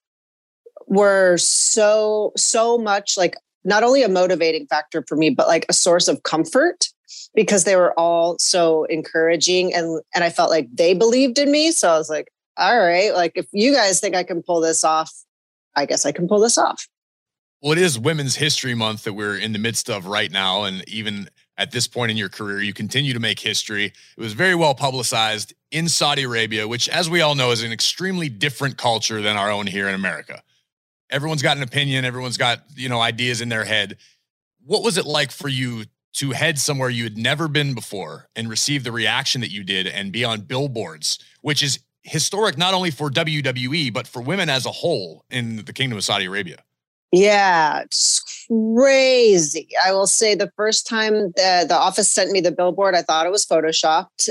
were so, so much like not only a motivating factor for me, but like a source of comfort because they were all so encouraging and, and I felt like they believed in me. So I was like, all right, like if you guys think I can pull this off, I guess I can pull this off. Well, it is Women's History Month that we're in the midst of right now. And even at this point in your career, you continue to make history. It was very well publicized in Saudi Arabia, which, as we all know, is an extremely different culture than our own here in America. Everyone's got an opinion. Everyone's got, you know, ideas in their head. What was it like for you to head somewhere you had never been before and receive the reaction that you did and be on billboards, which is historic not only for W W E, but for women as a whole in the Kingdom of Saudi Arabia? Yeah, it's crazy. I will say the first time the, the office sent me the billboard, I thought it was photoshopped.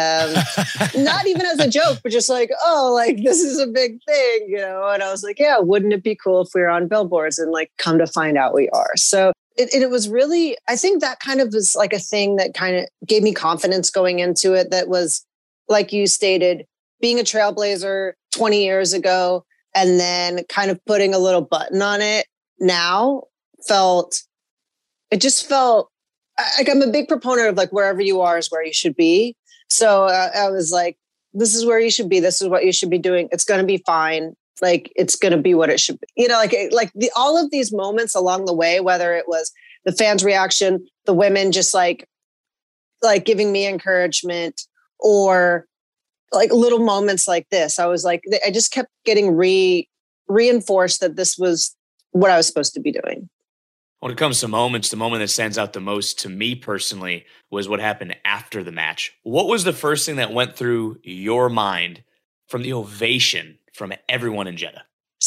Um, not even as a joke, but just like, oh, like this is a big thing, you know? And I was like, yeah, wouldn't it be cool if we were on billboards? And like, come to find out we are. So it, it was really, I think that kind of was like a thing that kind of gave me confidence going into it. That was, like you stated, being a trailblazer twenty years ago, and then kind of putting a little button on it now felt, it just felt like I'm a big proponent of like wherever you are is where you should be. So uh, I was like, this is where you should be. This is what you should be doing. It's going to be fine. Like, it's going to be what it should be. You know, like, like the, all of these moments along the way, whether it was the fans' reaction, the women just like, like giving me encouragement, or like little moments like this, I was like, I just kept getting re reinforced that this was what I was supposed to be doing. When it comes to moments, the moment that stands out the most to me personally was what happened after the match. What was the first thing that went through your mind from the ovation from everyone in Jeddah?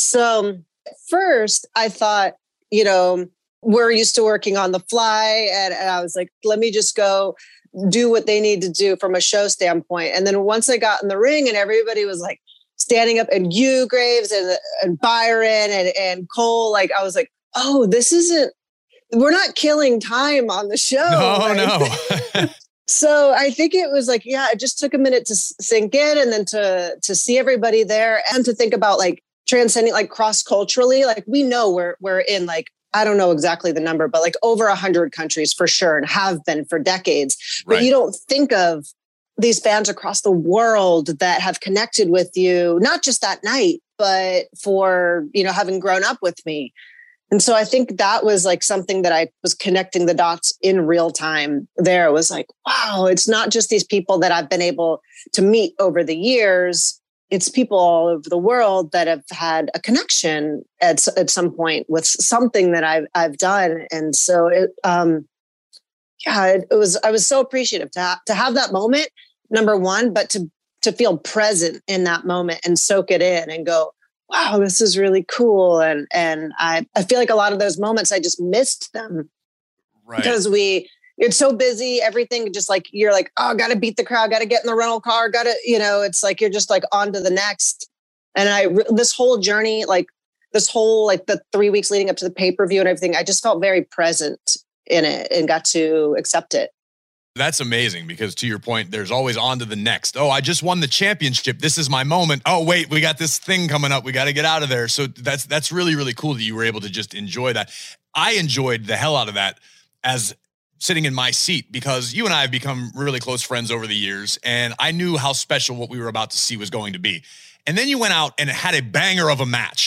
So first I thought, you know, we're used to working on the fly, and, and I was like, let me just go do what they need to do from a show standpoint. And then once I got in the ring and everybody was like standing up, and you, Graves, and, and Byron and, and Cole, like I was like, oh, this isn't, we're not killing time on the show. No, right? no. So I think it was like, yeah, it just took a minute to sink in, and then to, to see everybody there, and to think about like transcending, like cross-culturally, like we know we're, we're in like, I don't know exactly the number, but like over a hundred countries for sure, and have been for decades. Right. But you don't think of these fans across the world that have connected with you, not just that night, but for, you know, having grown up with me. And so I think that was like something that I was connecting the dots in real time there. It was like, wow, it's not just these people that I've been able to meet over the years. It's people all over the world that have had a connection at, at some point with something that I've, I've done. And so it, um, yeah, it, it was, I was so appreciative to, ha- to have that moment, number one, but to, to feel present in that moment and soak it in and go, wow, this is really cool. And, and I, I feel like a lot of those moments, I just missed them, right? Because we, it's so busy, everything just like, you're like, oh, got to beat the crowd, got to get in the rental car, got to, you know, it's like, you're just like on to the next. And I, this whole journey, like this whole, like the three weeks leading up to the pay-per-view and everything, I just felt very present in it and got to accept it. That's amazing, because to your point, there's always on to the next. Oh, I just won the championship. This is my moment. Oh, wait, we got this thing coming up. We got to get out of there. So that's, that's really, really cool that you were able to just enjoy that. I enjoyed the hell out of that as sitting in my seat, because you and I have become really close friends over the years, and I knew how special what we were about to see was going to be. And then you went out and had a banger of a match.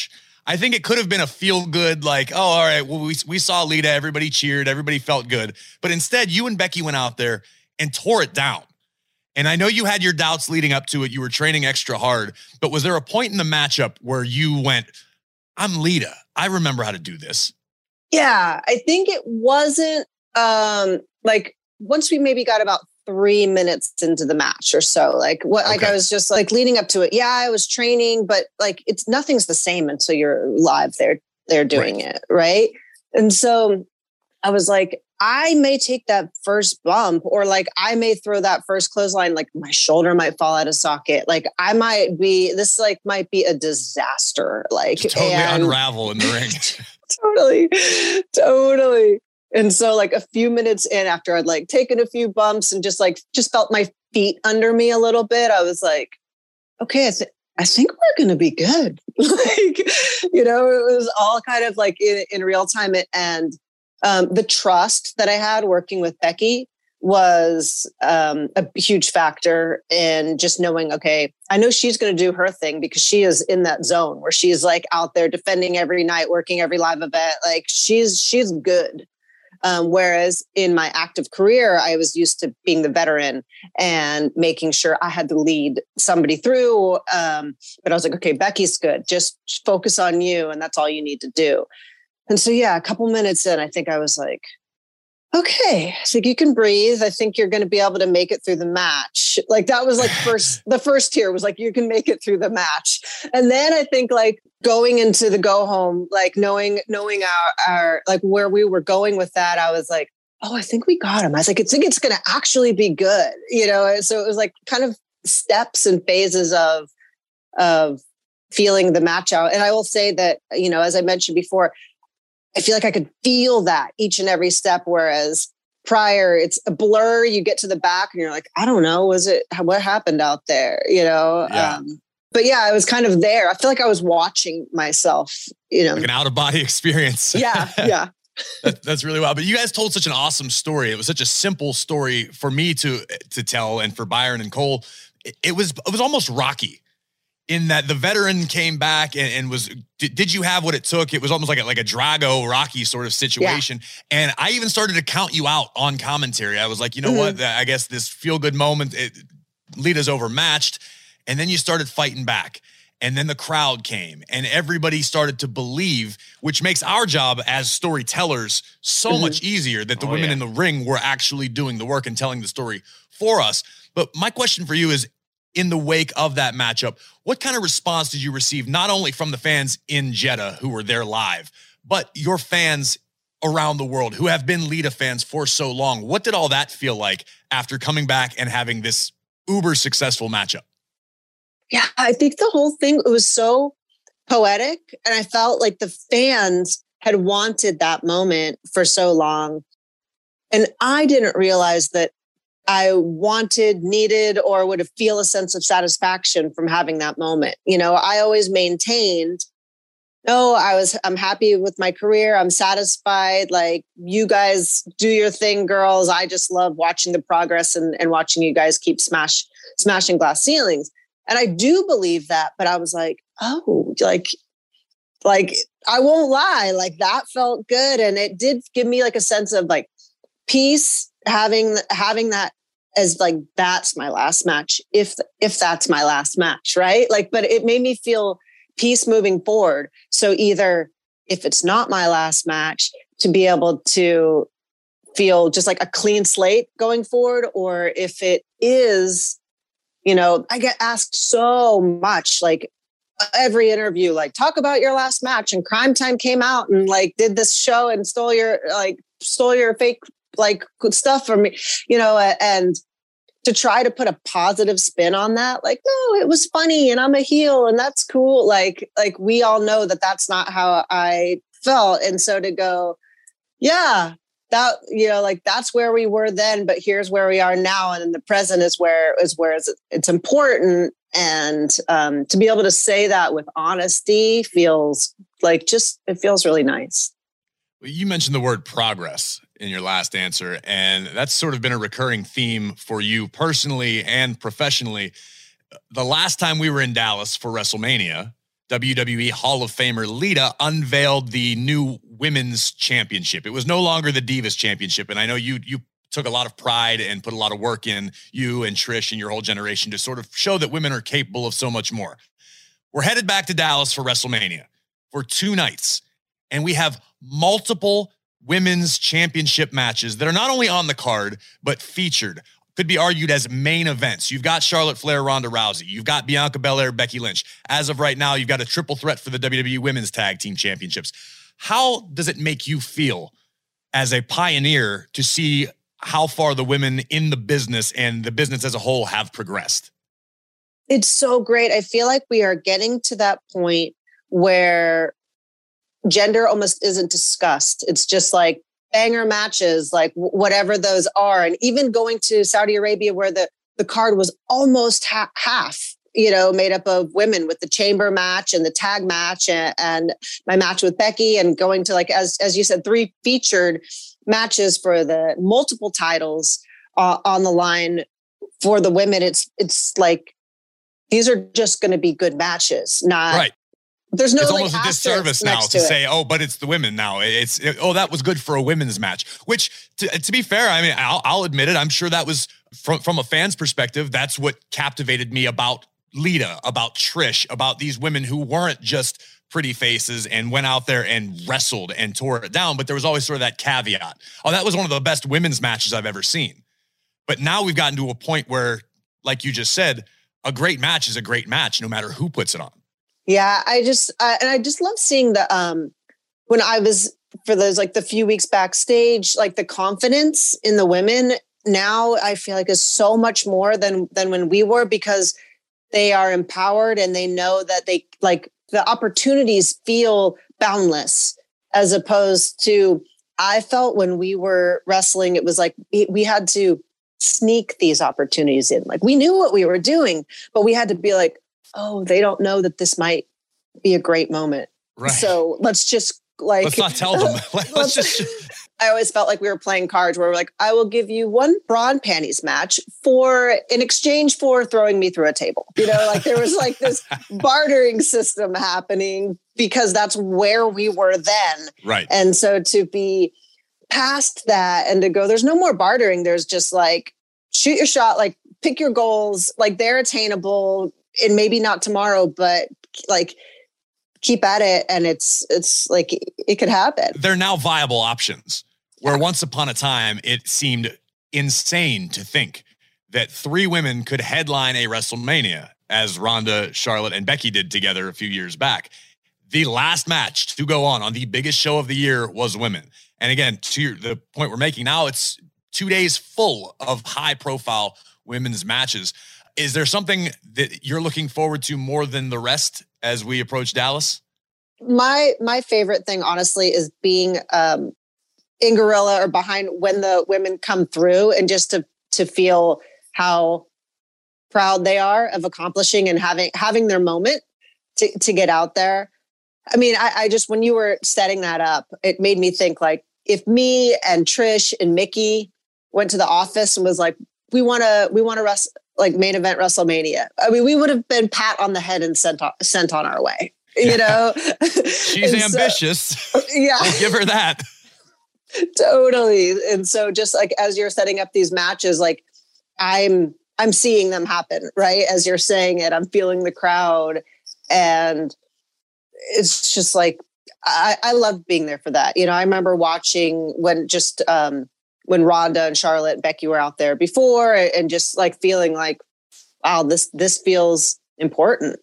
I think it could have been a feel good, like, oh, all right, well, we, we saw Lita, everybody cheered, everybody felt good. But instead, you and Becky went out there and tore it down. And I know you had your doubts leading up to it. You were training extra hard. But was there a point in the matchup where you went, I'm Lita, I remember how to do this? Yeah, I think it wasn't um, like once we maybe got about three minutes into the match or so, like what, okay. like I was just like leading up to it. Yeah, I was training, but like it's nothing's the same until you're live there. They're doing right. it. Right. And so I was like, I may take that first bump, or like I may throw that first clothesline, like my shoulder might fall out of socket. Like I might be, this like might be a disaster. Like just totally and, unravel in the ring. totally, totally. And so like a few minutes in, after I'd like taken a few bumps and just like, just felt my feet under me a little bit, I was like, okay, I, th- I think we're going to be good. Like, you know, it was all kind of like in, in real time. And um, the trust that I had working with Becky was um, a huge factor in just knowing, okay, I know she's going to do her thing because she is in that zone where she's like out there defending every night, working every live event. Like she's, she's good. Um, whereas in my active career, I was used to being the veteran and making sure I had to lead somebody through. Um, but I was like, okay, Becky's good. Just focus on you. And that's all you need to do. And so, yeah, a couple minutes in, I think I was like, okay, I think you can breathe. I think you're going to be able to make it through the match. Like that was like first, the first tier was like, you can make it through the match. And then I think like going into the go home, like knowing, knowing our, our, like where we were going with that, I was like, oh, I think we got him. I was like, I think it's going to actually be good. You know? And so it was like kind of steps and phases of, of feeling the match out. And I will say that, you know, as I mentioned before, I feel like I could feel that each and every step. Whereas prior, it's a blur. You get to the back and you're like, I don't know, was it, what happened out there? You know? Yeah. Um, but yeah, I was kind of there. I feel like I was watching myself, you know, like an out of body experience. Yeah. Yeah. that, that's really wild. But you guys told such an awesome story. It was such a simple story for me to, to tell. And for Byron and Cole, it, it was, it was almost Rocky. In that the veteran came back and, and was, did, did you have what it took? It was almost like a, like a Drago Rocky sort of situation. Yeah. And I even started to count you out on commentary. I was like, you know mm-hmm. what? I guess this feel good moment, it, Lita's overmatched. And then you started fighting back. And then the crowd came and everybody started to believe, which makes our job as storytellers so mm-hmm. much easier, that the oh, women yeah. in the ring were actually doing the work and telling the story for us. But my question for you is, in the wake of that matchup, what kind of response did you receive, not only from the fans in Jeddah who were there live, but your fans around the world who have been Lita fans for so long? What did all that feel like after coming back and having this uber successful matchup? Yeah, I think the whole thing, it was so poetic. And I felt like the fans had wanted that moment for so long. And I didn't realize that I wanted, needed, or would feel a sense of satisfaction from having that moment. You know, I always maintained, no, I was, I'm happy with my career. I'm satisfied. Like, you guys do your thing, girls. I just love watching the progress and, and watching you guys keep smash, smashing glass ceilings. And I do believe that, but I was like, oh, like, like, I won't lie. Like that felt good. And it did give me like a sense of like peace, having, having that as like, that's my last match. If, if that's my last match, right? Like, but it made me feel peace moving forward. So either if it's not my last match, to be able to feel just like a clean slate going forward, or if it is, you know, I get asked so much, like every interview, like talk about your last match, and Crime Time came out and like did this show and stole your, like stole your fake like good stuff from me, you know, and to try to put a positive spin on that, like, no, it was funny and I'm a heel and that's cool. Like, like we all know that that's not how I felt. And so to go, yeah, that, you know, like that's where we were then, but here's where we are now. And in the present is where is where it's, it's important. And um, to be able to say that with honesty feels like just, it feels really nice. You mentioned the word progress in your last answer, and that's sort of been a recurring theme for you personally and professionally. The last time we were in Dallas for WrestleMania, W W E Hall of Famer Lita unveiled the new women's championship. It was no longer the Divas Championship. And I know you you took a lot of pride and put a lot of work in, you and Trish and your whole generation, to sort of show that women are capable of so much more. We're headed back to Dallas for WrestleMania for two nights. And we have multiple women's championship matches that are not only on the card, but featured. Could be argued as main events. You've got Charlotte Flair, Ronda Rousey. You've got Bianca Belair, Becky Lynch. As of right now, you've got a triple threat for the W W E Women's Tag Team Championships. How does it make you feel as a pioneer to see how far the women in the business and the business as a whole have progressed? It's so great. I feel like we are getting to that point where gender almost isn't discussed. It's just like banger matches, like whatever those are. And even going to Saudi Arabia, where the, the card was almost ha- half, you know, made up of women, with the chamber match and the tag match and, and my match with Becky, and going to, like, as, as you said, three featured matches for the multiple titles uh, on the line for the women. It's, it's like, these are just going to be good matches. Not right. There's no, it's like, almost a disservice now to, to say, oh, but it's the women now. It's, it, oh, that was good for a women's match, which to, to be fair, I mean, I'll, I'll admit it. I'm sure that was from, from a fan's perspective. That's what captivated me about Lita, about Trish, about these women who weren't just pretty faces and went out there and wrestled and tore it down. But there was always sort of that caveat. Oh, that was one of the best women's matches I've ever seen. But now we've gotten to a point where, like you just said, a great match is a great match, no matter who puts it on. Yeah, I just, uh, and I just love seeing the, um, when I was, for those, like the few weeks backstage, like the confidence in the women now, I feel like is so much more than, than when we were, because they are empowered and they know that they, like, the opportunities feel boundless, as opposed to, I felt when we were wrestling, it was like we had to sneak these opportunities in. Like, we knew what we were doing, but we had to be like, oh, they don't know that this might be a great moment. Right. So let's just like, let's not tell them. let's, let's just. I always felt like we were playing cards where we're like, I will give you one bra and panties match for in exchange for throwing me through a table. You know, like there was like this bartering system happening, because that's where we were then. Right. And so to be past that and to go, there's no more bartering. There's just like, shoot your shot, like pick your goals, like they're attainable. And maybe not tomorrow, but like keep at it. And it's, it's like, it could happen. They're now viable options, where once upon a time, it seemed insane to think that three women could headline a WrestleMania, as Ronda, Charlotte, and Becky did together a few years back. The last match to go on on the biggest show of the year was women. And again, to your, the point we're making now, it's two days full of high profile women's matches. Is there something that you're looking forward to more than the rest as we approach Dallas? My my favorite thing, honestly, is being um, in Gorilla or behind when the women come through, and just to to feel how proud they are of accomplishing and having having their moment to to get out there. I mean, I, I just, when you were setting that up, it made me think, like, if me and Trish and Mickey went to the office and was like, we want to we want to rest. like main event WrestleMania. I mean, we would have been pat on the head and sent on, sent on our way, you know? She's ambitious. So, yeah. I'll give her that. Totally. And so just like, as you're setting up these matches, like I'm, I'm seeing them happen, right? As you're saying it, I'm feeling the crowd, and it's just like, I, I love being there for that. You know, I remember watching when just, um, when Ronda and Charlotte and Becky were out there before, and just like feeling like, wow, this, this feels important.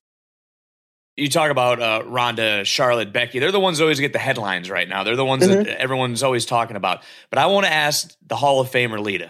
You talk about uh, Ronda, Charlotte, Becky. They're the ones that always get the headlines right now. They're the ones mm-hmm. that everyone's always talking about. But I want to ask the Hall of Famer Lita,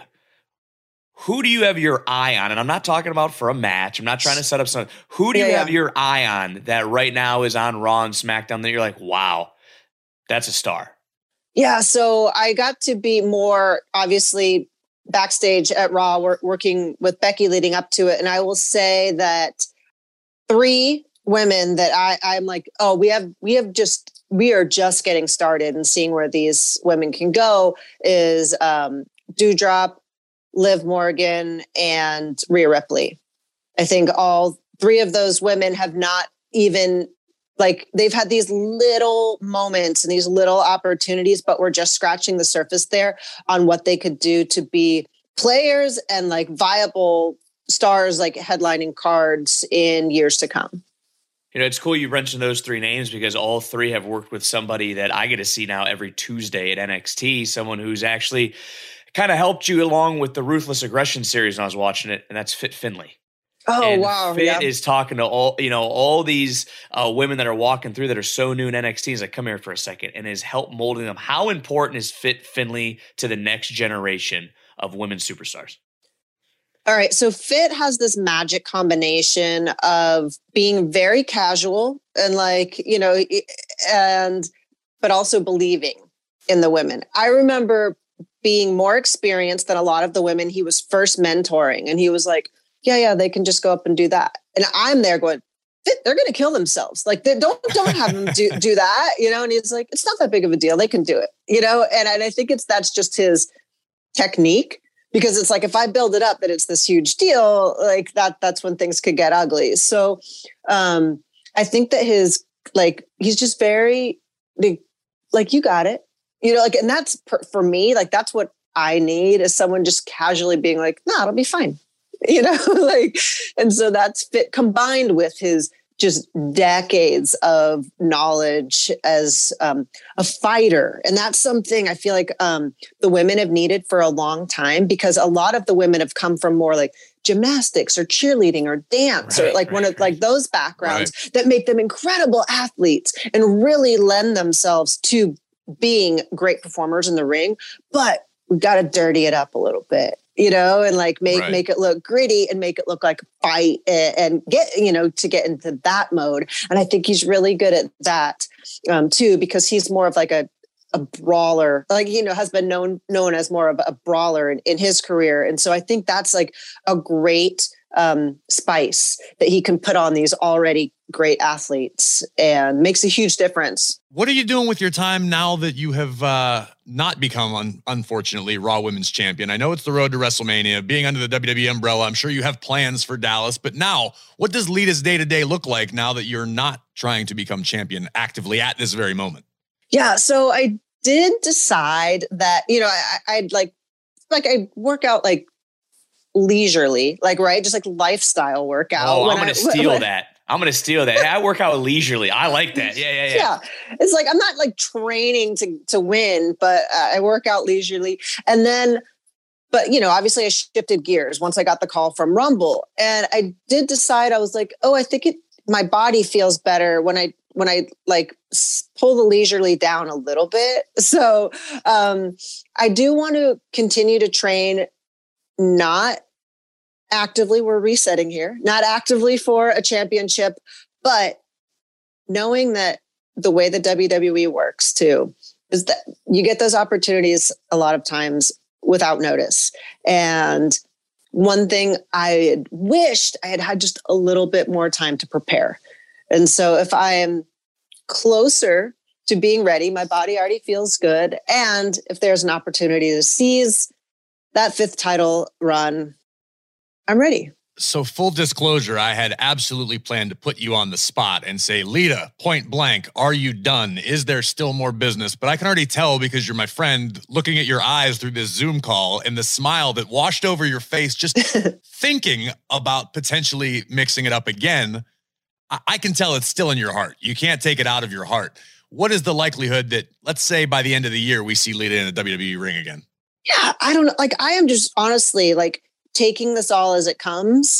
who do you have your eye on? And I'm not talking about for a match. I'm not trying to set up something. Who do you yeah, have yeah. your eye on that right now is on Raw and SmackDown that you're like, wow, that's a star? Yeah, so I got to be more, obviously, backstage at Raw, work, working with Becky leading up to it. And I will say that three women that I, I'm like, oh, we have, we have just, we are just getting started and seeing where these women can go is um, Doudrop, Liv Morgan, and Rhea Ripley. I think all three of those women have not even like they've had these little moments and these little opportunities, but we're just scratching the surface there on what they could do to be players and like viable stars, like headlining cards in years to come. You know, it's cool you mentioned those three names because all three have worked with somebody that I get to see now every Tuesday at N X T, someone who's actually kind of helped you along with the Ruthless Aggression series when I was watching it, and that's Fit Finlay. Oh, and wow. Fit yeah. is talking to all, you know, all these uh, women that are walking through that are so new in N X T. He's like, come here for a second, and is help molding them. How important is Fit Finlay to the next generation of women superstars? All right. So Fit has this magic combination of being very casual and like, you know, and, but also believing in the women. I remember being more experienced than a lot of the women he was first mentoring. And he was like, yeah, yeah, they can just go up and do that. And I'm there going, Fit, they're going to kill themselves. Like they don't, don't have them do, do that, you know? And he's like, it's not that big of a deal. They can do it, you know? And, and I think it's, that's just his technique, because it's like, if I build it up that it's this huge deal, like that, that's when things could get ugly. So um, I think that his, like, he's just very like, you got it, you know, like, and that's per, for me, like, that's what I need is someone just casually being like, no, nah, it'll be fine. You know, like, and so that's Fit combined with his just decades of knowledge as um, a fighter. And that's something I feel like um, the women have needed for a long time, because a lot of the women have come from more like gymnastics or cheerleading or dance right, or like right, one of right. like those backgrounds right. that make them incredible athletes and really lend themselves to being great performers in the ring. But we got to dirty it up a little bit, you know, and like make, right. make it look gritty and make it look like a fight and, and get, you know, to get into that mode. And I think he's really good at that um, too, because he's more of like a, a brawler, like, you know, has been known, known as more of a brawler in, in his career. And so I think that's like a great um, spice that he can put on these already great athletes and makes a huge difference. What are you doing with your time now that you have uh, not become, un- unfortunately, Raw Women's Champion? I know it's the road to WrestleMania, being under the W W E umbrella. I'm sure you have plans for Dallas, but now what does Lita's day-to-day look like now that you're not trying to become champion actively at this very moment? Yeah, so I did decide that, you know, I, I'd like, like I work out like leisurely, like, right? Just like lifestyle workout. Oh, I'm going to steal when, that. I'm going to steal that. I work out leisurely. I like that. Yeah, yeah, yeah. Yeah. It's like, I'm not like training to, to win, but uh, I work out leisurely. And then, but, you know, obviously I shifted gears once I got the call from Rumble. And I did decide, I was like, oh, I think it, my body feels better when I, when I like pull the leisurely down a little bit. So um, I do want to continue to train, not actively, we're resetting here, not actively for a championship, but knowing that the way the W W E works too, is that you get those opportunities a lot of times without notice. And one thing I had wished I had had just a little bit more time to prepare. And so if I am closer to being ready, my body already feels good. And if there's an opportunity to seize that fifth title run, I'm ready. So full disclosure, I had absolutely planned to put you on the spot and say, Lita, point blank, are you done? Is there still more business? But I can already tell, because you're my friend, looking at your eyes through this Zoom call and the smile that washed over your face, just thinking about potentially mixing it up again. I-, I can tell it's still in your heart. You can't take it out of your heart. What is the likelihood that, let's say by the end of the year, we see Lita in a W W E ring again? Yeah, I don't know. Like, I am just honestly like, taking this all as it comes.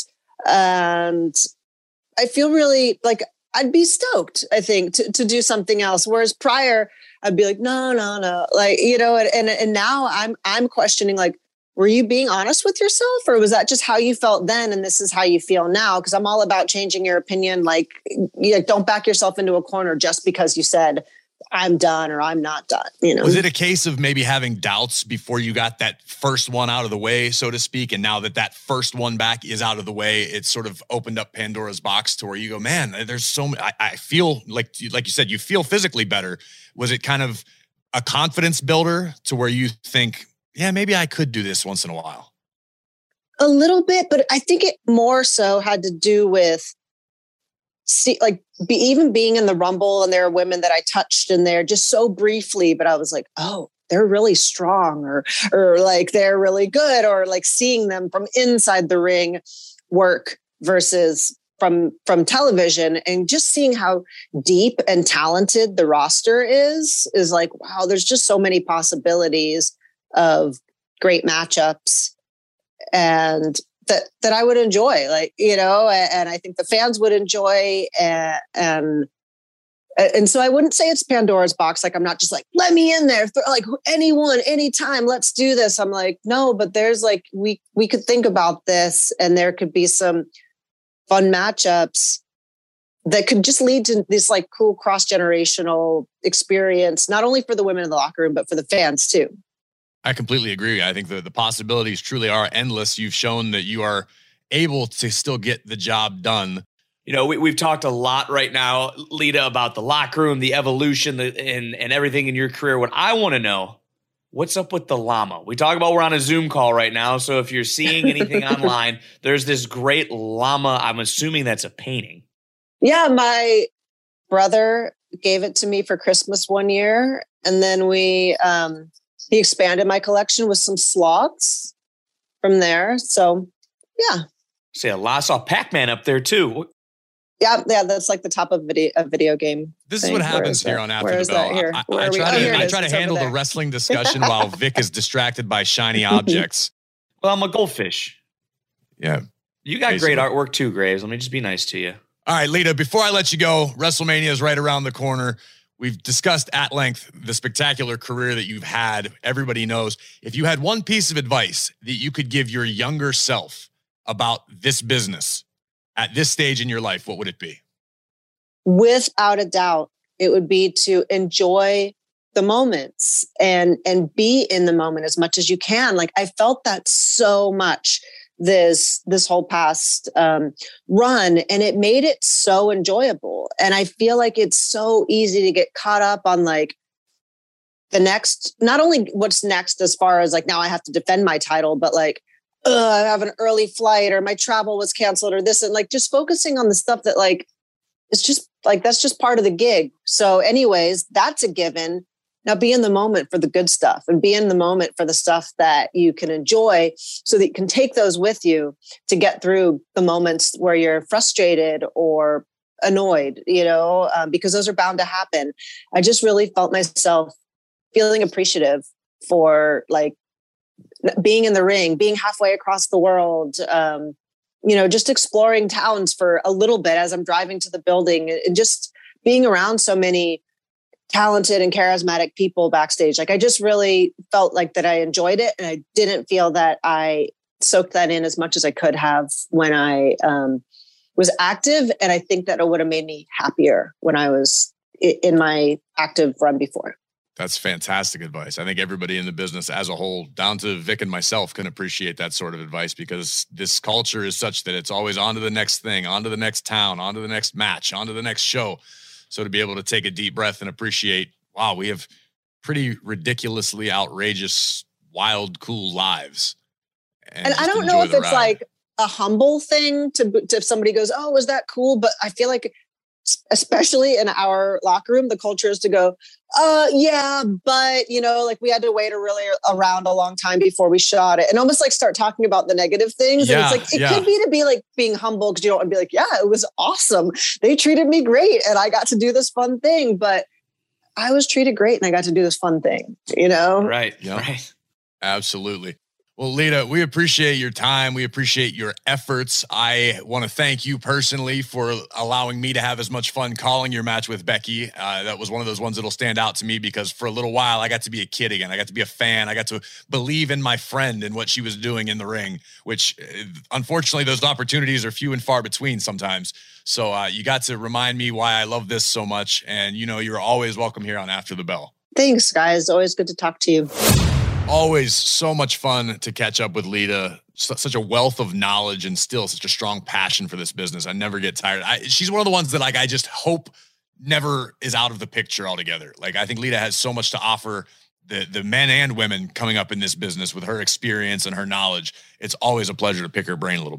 And I feel really like I'd be stoked, I think, to, to do something else. Whereas prior, I'd be like, no, no, no. Like, you know, and, and, and now I'm, I'm questioning, like, were you being honest with yourself, or was that just how you felt then? And this is how you feel now? Cause I'm all about changing your opinion. Like, you know, don't back yourself into a corner just because you said, I'm done or I'm not done. You know, was it a case of maybe having doubts before you got that first one out of the way, so to speak? And now that that first one back is out of the way, it's sort of opened up Pandora's box to where you go, man, there's so many, I, I feel like, like you said, you feel physically better. Was it kind of a confidence builder to where you think, yeah, maybe I could do this once in a while? A little bit, but I think it more so had to do with see, like be, even being in the Rumble, and there are women that I touched in there just so briefly, but I was like, oh, they're really strong, or, or like they're really good, or like seeing them from inside the ring work versus from, from television, and just seeing how deep and talented the roster is, is like, wow, there's just so many possibilities of great matchups and that, that I would enjoy, like, you know, and, and I think the fans would enjoy. And, and, and so I wouldn't say it's Pandora's box. Like, I'm not just like, let me in there, th- like anyone, anytime, let's do this. I'm like, no, but there's like, we, we could think about this, and there could be some fun matchups that could just lead to this like cool cross-generational experience, not only for the women in the locker room, but for the fans too. I completely agree. I think the, the possibilities truly are endless. You've shown that you are able to still get the job done. You know, we, we've talked a lot right now, Lita, about the locker room, the evolution, the, and, and everything in your career. What I want to know, what's up with the llama? We talk about we're on a Zoom call right now. So if you're seeing anything online, there's this great llama. I'm assuming that's a painting. Yeah, my brother gave it to me for Christmas one year. And then we... um he expanded my collection with some sloths from there. So, yeah. Say, I saw Pac-Man up there, too. Yeah, yeah, that's like the top of video, a video game. This thing. is what happens here that? on After Where the Bell. Here? I, Where I, I try oh, to, I is. try to It's handle the wrestling discussion while Vic is distracted by shiny objects. Well, I'm a goldfish. Yeah. You got basically. great artwork, too, Graves. Let me just be nice to you. All right, Lita, before I let you go, WrestleMania is right around the corner. We've discussed at length the spectacular career that you've had. Everybody knows. If you had one piece of advice that you could give your younger self about this business at this stage in your life, what would it be? Without a doubt, it would be to enjoy the moments and, and be in the moment as much as you can. Like, I felt that so much this this whole past um, run, and it made it so enjoyable. And I feel like it's so easy to get caught up on like the next, not only what's next as far as like, now I have to defend my title, but like, uh, I have an early flight, or my travel was canceled, or this, and like just focusing on the stuff that like, it's just like, that's just part of the gig. So anyways, that's a given. Now be in the moment for the good stuff, and be in the moment for the stuff that you can enjoy, so that you can take those with you to get through the moments where you're frustrated or annoyed, you know, um, because those are bound to happen. I just really felt myself feeling appreciative for like being in the ring, being halfway across the world, um, you know, just exploring towns for a little bit as I'm driving to the building, and just being around so many talented and charismatic people backstage. Like, I just really felt like that I enjoyed it, and I didn't feel that I soaked that in as much as I could have when I um, was active. And I think that it would have made me happier when I was in my active run before. That's fantastic advice. I think everybody in the business as a whole, down to Vic and myself, can appreciate that sort of advice, because this culture is such that it's always on to the next thing, on to the next town, on to the next match, on to the next show. So to be able to take a deep breath and appreciate, wow, we have pretty ridiculously outrageous, wild, cool lives. And, and I don't know if it's ride. like a humble thing to, to if somebody goes, oh, was that cool? But I feel like, especially in our locker room, the culture is to go, uh, yeah, but, you know, like we had to wait a really around a long time before we shot it, and almost like start talking about the negative things. Yeah, and it's like, it yeah. could be to be like being humble, because you don't want to be like, yeah, it was awesome. They treated me great, and I got to do this fun thing, but I was treated great, and I got to do this fun thing, you know? Right. Yep. Right. Absolutely. Well, Lita, we appreciate your time. We appreciate your efforts. I want to thank you personally for allowing me to have as much fun calling your match with Becky. Uh, that was one of those ones that'll stand out to me, because for a little while, I got to be a kid again. I got to be a fan. I got to believe in my friend and what she was doing in the ring, which unfortunately, those opportunities are few and far between sometimes. So uh, you got to remind me why I love this so much. And, you know, you're always welcome here on After the Bell. Thanks, guys. Always good to talk to you. Always so much fun to catch up with Lita. Such a wealth of knowledge, and still such a strong passion for this business. I never get tired. I, she's one of the ones that like I just hope never is out of the picture altogether. Like, I think Lita has so much to offer the the men and women coming up in this business with her experience and her knowledge. It's always a pleasure to pick her brain a little bit.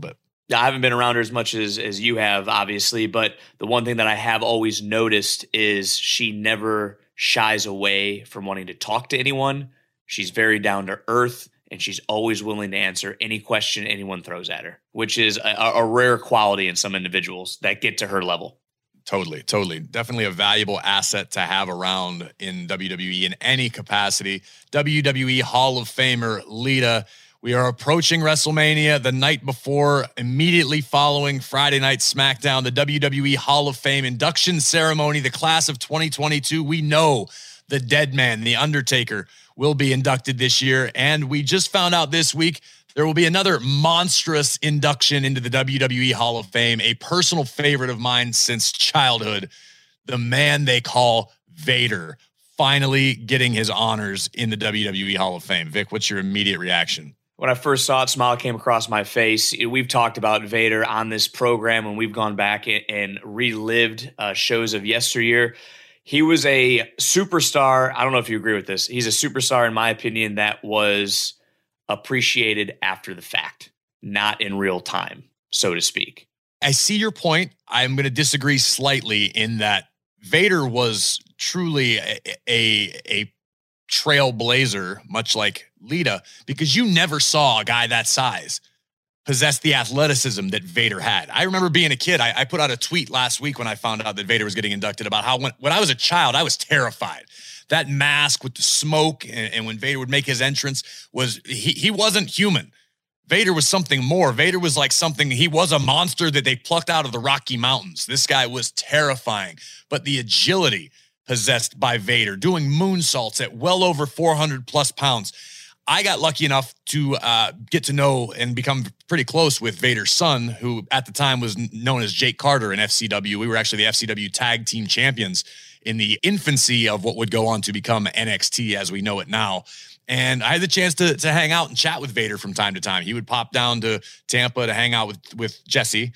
Yeah, I haven't been around her as much as, as you have, obviously, but the one thing that I have always noticed is she never shies away from wanting to talk to anyone. She's very down to earth, and she's always willing to answer any question anyone throws at her, which is a, a rare quality in some individuals that get to her level. Totally, totally. Definitely a valuable asset to have around in W W E in any capacity. W W E Hall of Famer Lita. We are approaching WrestleMania the night before, immediately following Friday Night SmackDown, the W W E Hall of Fame induction ceremony, the class of twenty twenty-two. We know the dead man, The Undertaker, will be inducted this year. And we just found out this week there will be another monstrous induction into the W W E Hall of Fame, a personal favorite of mine since childhood, the man they call Vader, finally getting his honors in the W W E Hall of Fame. Vic, what's your immediate reaction? When I first saw it, smile came across my face. We've talked about Vader on this program when we've gone back and relived uh, shows of yesteryear. He was a superstar. I don't know if you agree with this. He's a superstar, in my opinion, that was appreciated after the fact, not in real time, so to speak. I see your point. I'm going to disagree slightly in that Vader was truly a, a, a trailblazer, much like Lita, because you never saw a guy that size possess the athleticism that Vader had. I remember being a kid, I, I put out a tweet last week when I found out that Vader was getting inducted about how when, when I was a child, I was terrified. That mask with the smoke and, and when Vader would make his entrance was, he, he wasn't human. Vader was something more. Vader was like something, he was a monster that they plucked out of the Rocky Mountains. This guy was terrifying, but the agility possessed by Vader, doing moonsaults at well over four hundred plus pounds. I got lucky enough to uh, get to know and become pretty close with Vader's son, who at the time was known as Jake Carter in F C W. We were actually the F C W tag team champions in the infancy of what would go on to become N X T as we know it now. And I had the chance to, to hang out and chat with Vader from time to time. He would pop down to Tampa to hang out with, with Jesse.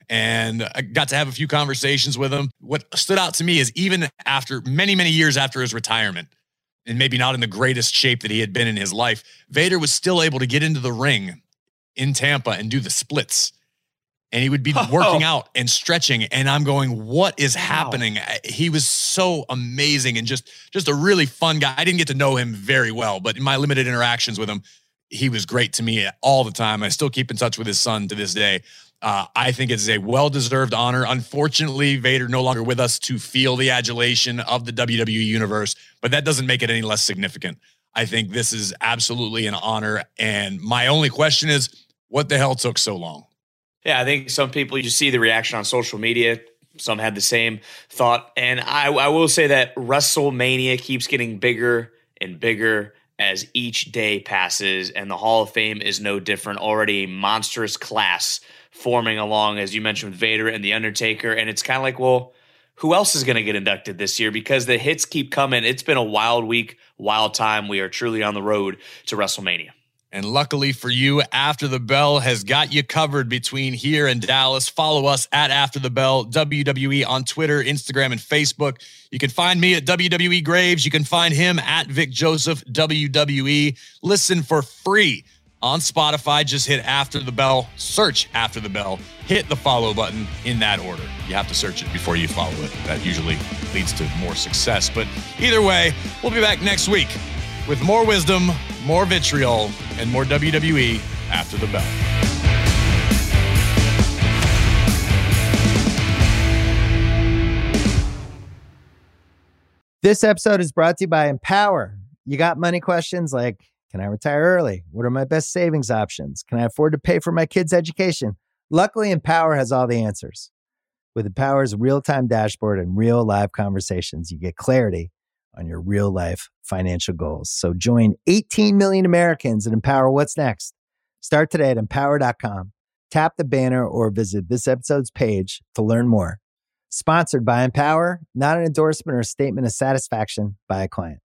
And I got to have a few conversations with him. What stood out to me is even after many, many years after his retirement, and maybe not in the greatest shape that he had been in his life, Vader was still able to get into the ring in Tampa and do the splits. And he would be oh. working out and stretching. And I'm going, what is wow. happening? He was so amazing and just, just a really fun guy. I didn't get to know him very well, but in my limited interactions with him, he was great to me all the time. I still keep in touch with his son to this day. Uh, I think it's a well-deserved honor. Unfortunately, Vader no longer with us to feel the adulation of the W W E universe, but that doesn't make it any less significant. I think this is absolutely an honor. And my only question is, what the hell took so long? Yeah, I think some people, you see the reaction on social media. Some had the same thought. And I, I will say that WrestleMania keeps getting bigger and bigger as each day passes. And the Hall of Fame is no different. Already a monstrous class forming along, as you mentioned, with Vader and The Undertaker. And it's kind of like, well, who else is going to get inducted this year? Because the hits keep coming. It's been a wild week, wild time. We are truly on the road to WrestleMania. And luckily for you, After the Bell has got you covered between here and Dallas. Follow us at After the Bell, W W E on Twitter, Instagram, and Facebook. You can find me at W W E Graves. You can find him at Vic Joseph, W W E. Listen for free on Spotify. Just hit After the Bell, search After the Bell, hit the follow button in that order. You have to search it before you follow it. That usually leads to more success. But either way, we'll be back next week with more wisdom, more vitriol, and more W W E After the Bell. This episode is brought to you by Empower. You got money questions like, can I retire early? What are my best savings options? Can I afford to pay for my kids' education? Luckily, Empower has all the answers. With Empower's real-time dashboard and real live conversations, you get clarity on your real life financial goals. So join eighteen million Americans and Empower What's Next. Start today at empower dot com. Tap the banner or visit this episode's page to learn more. Sponsored by Empower, not an endorsement or a statement of satisfaction by a client.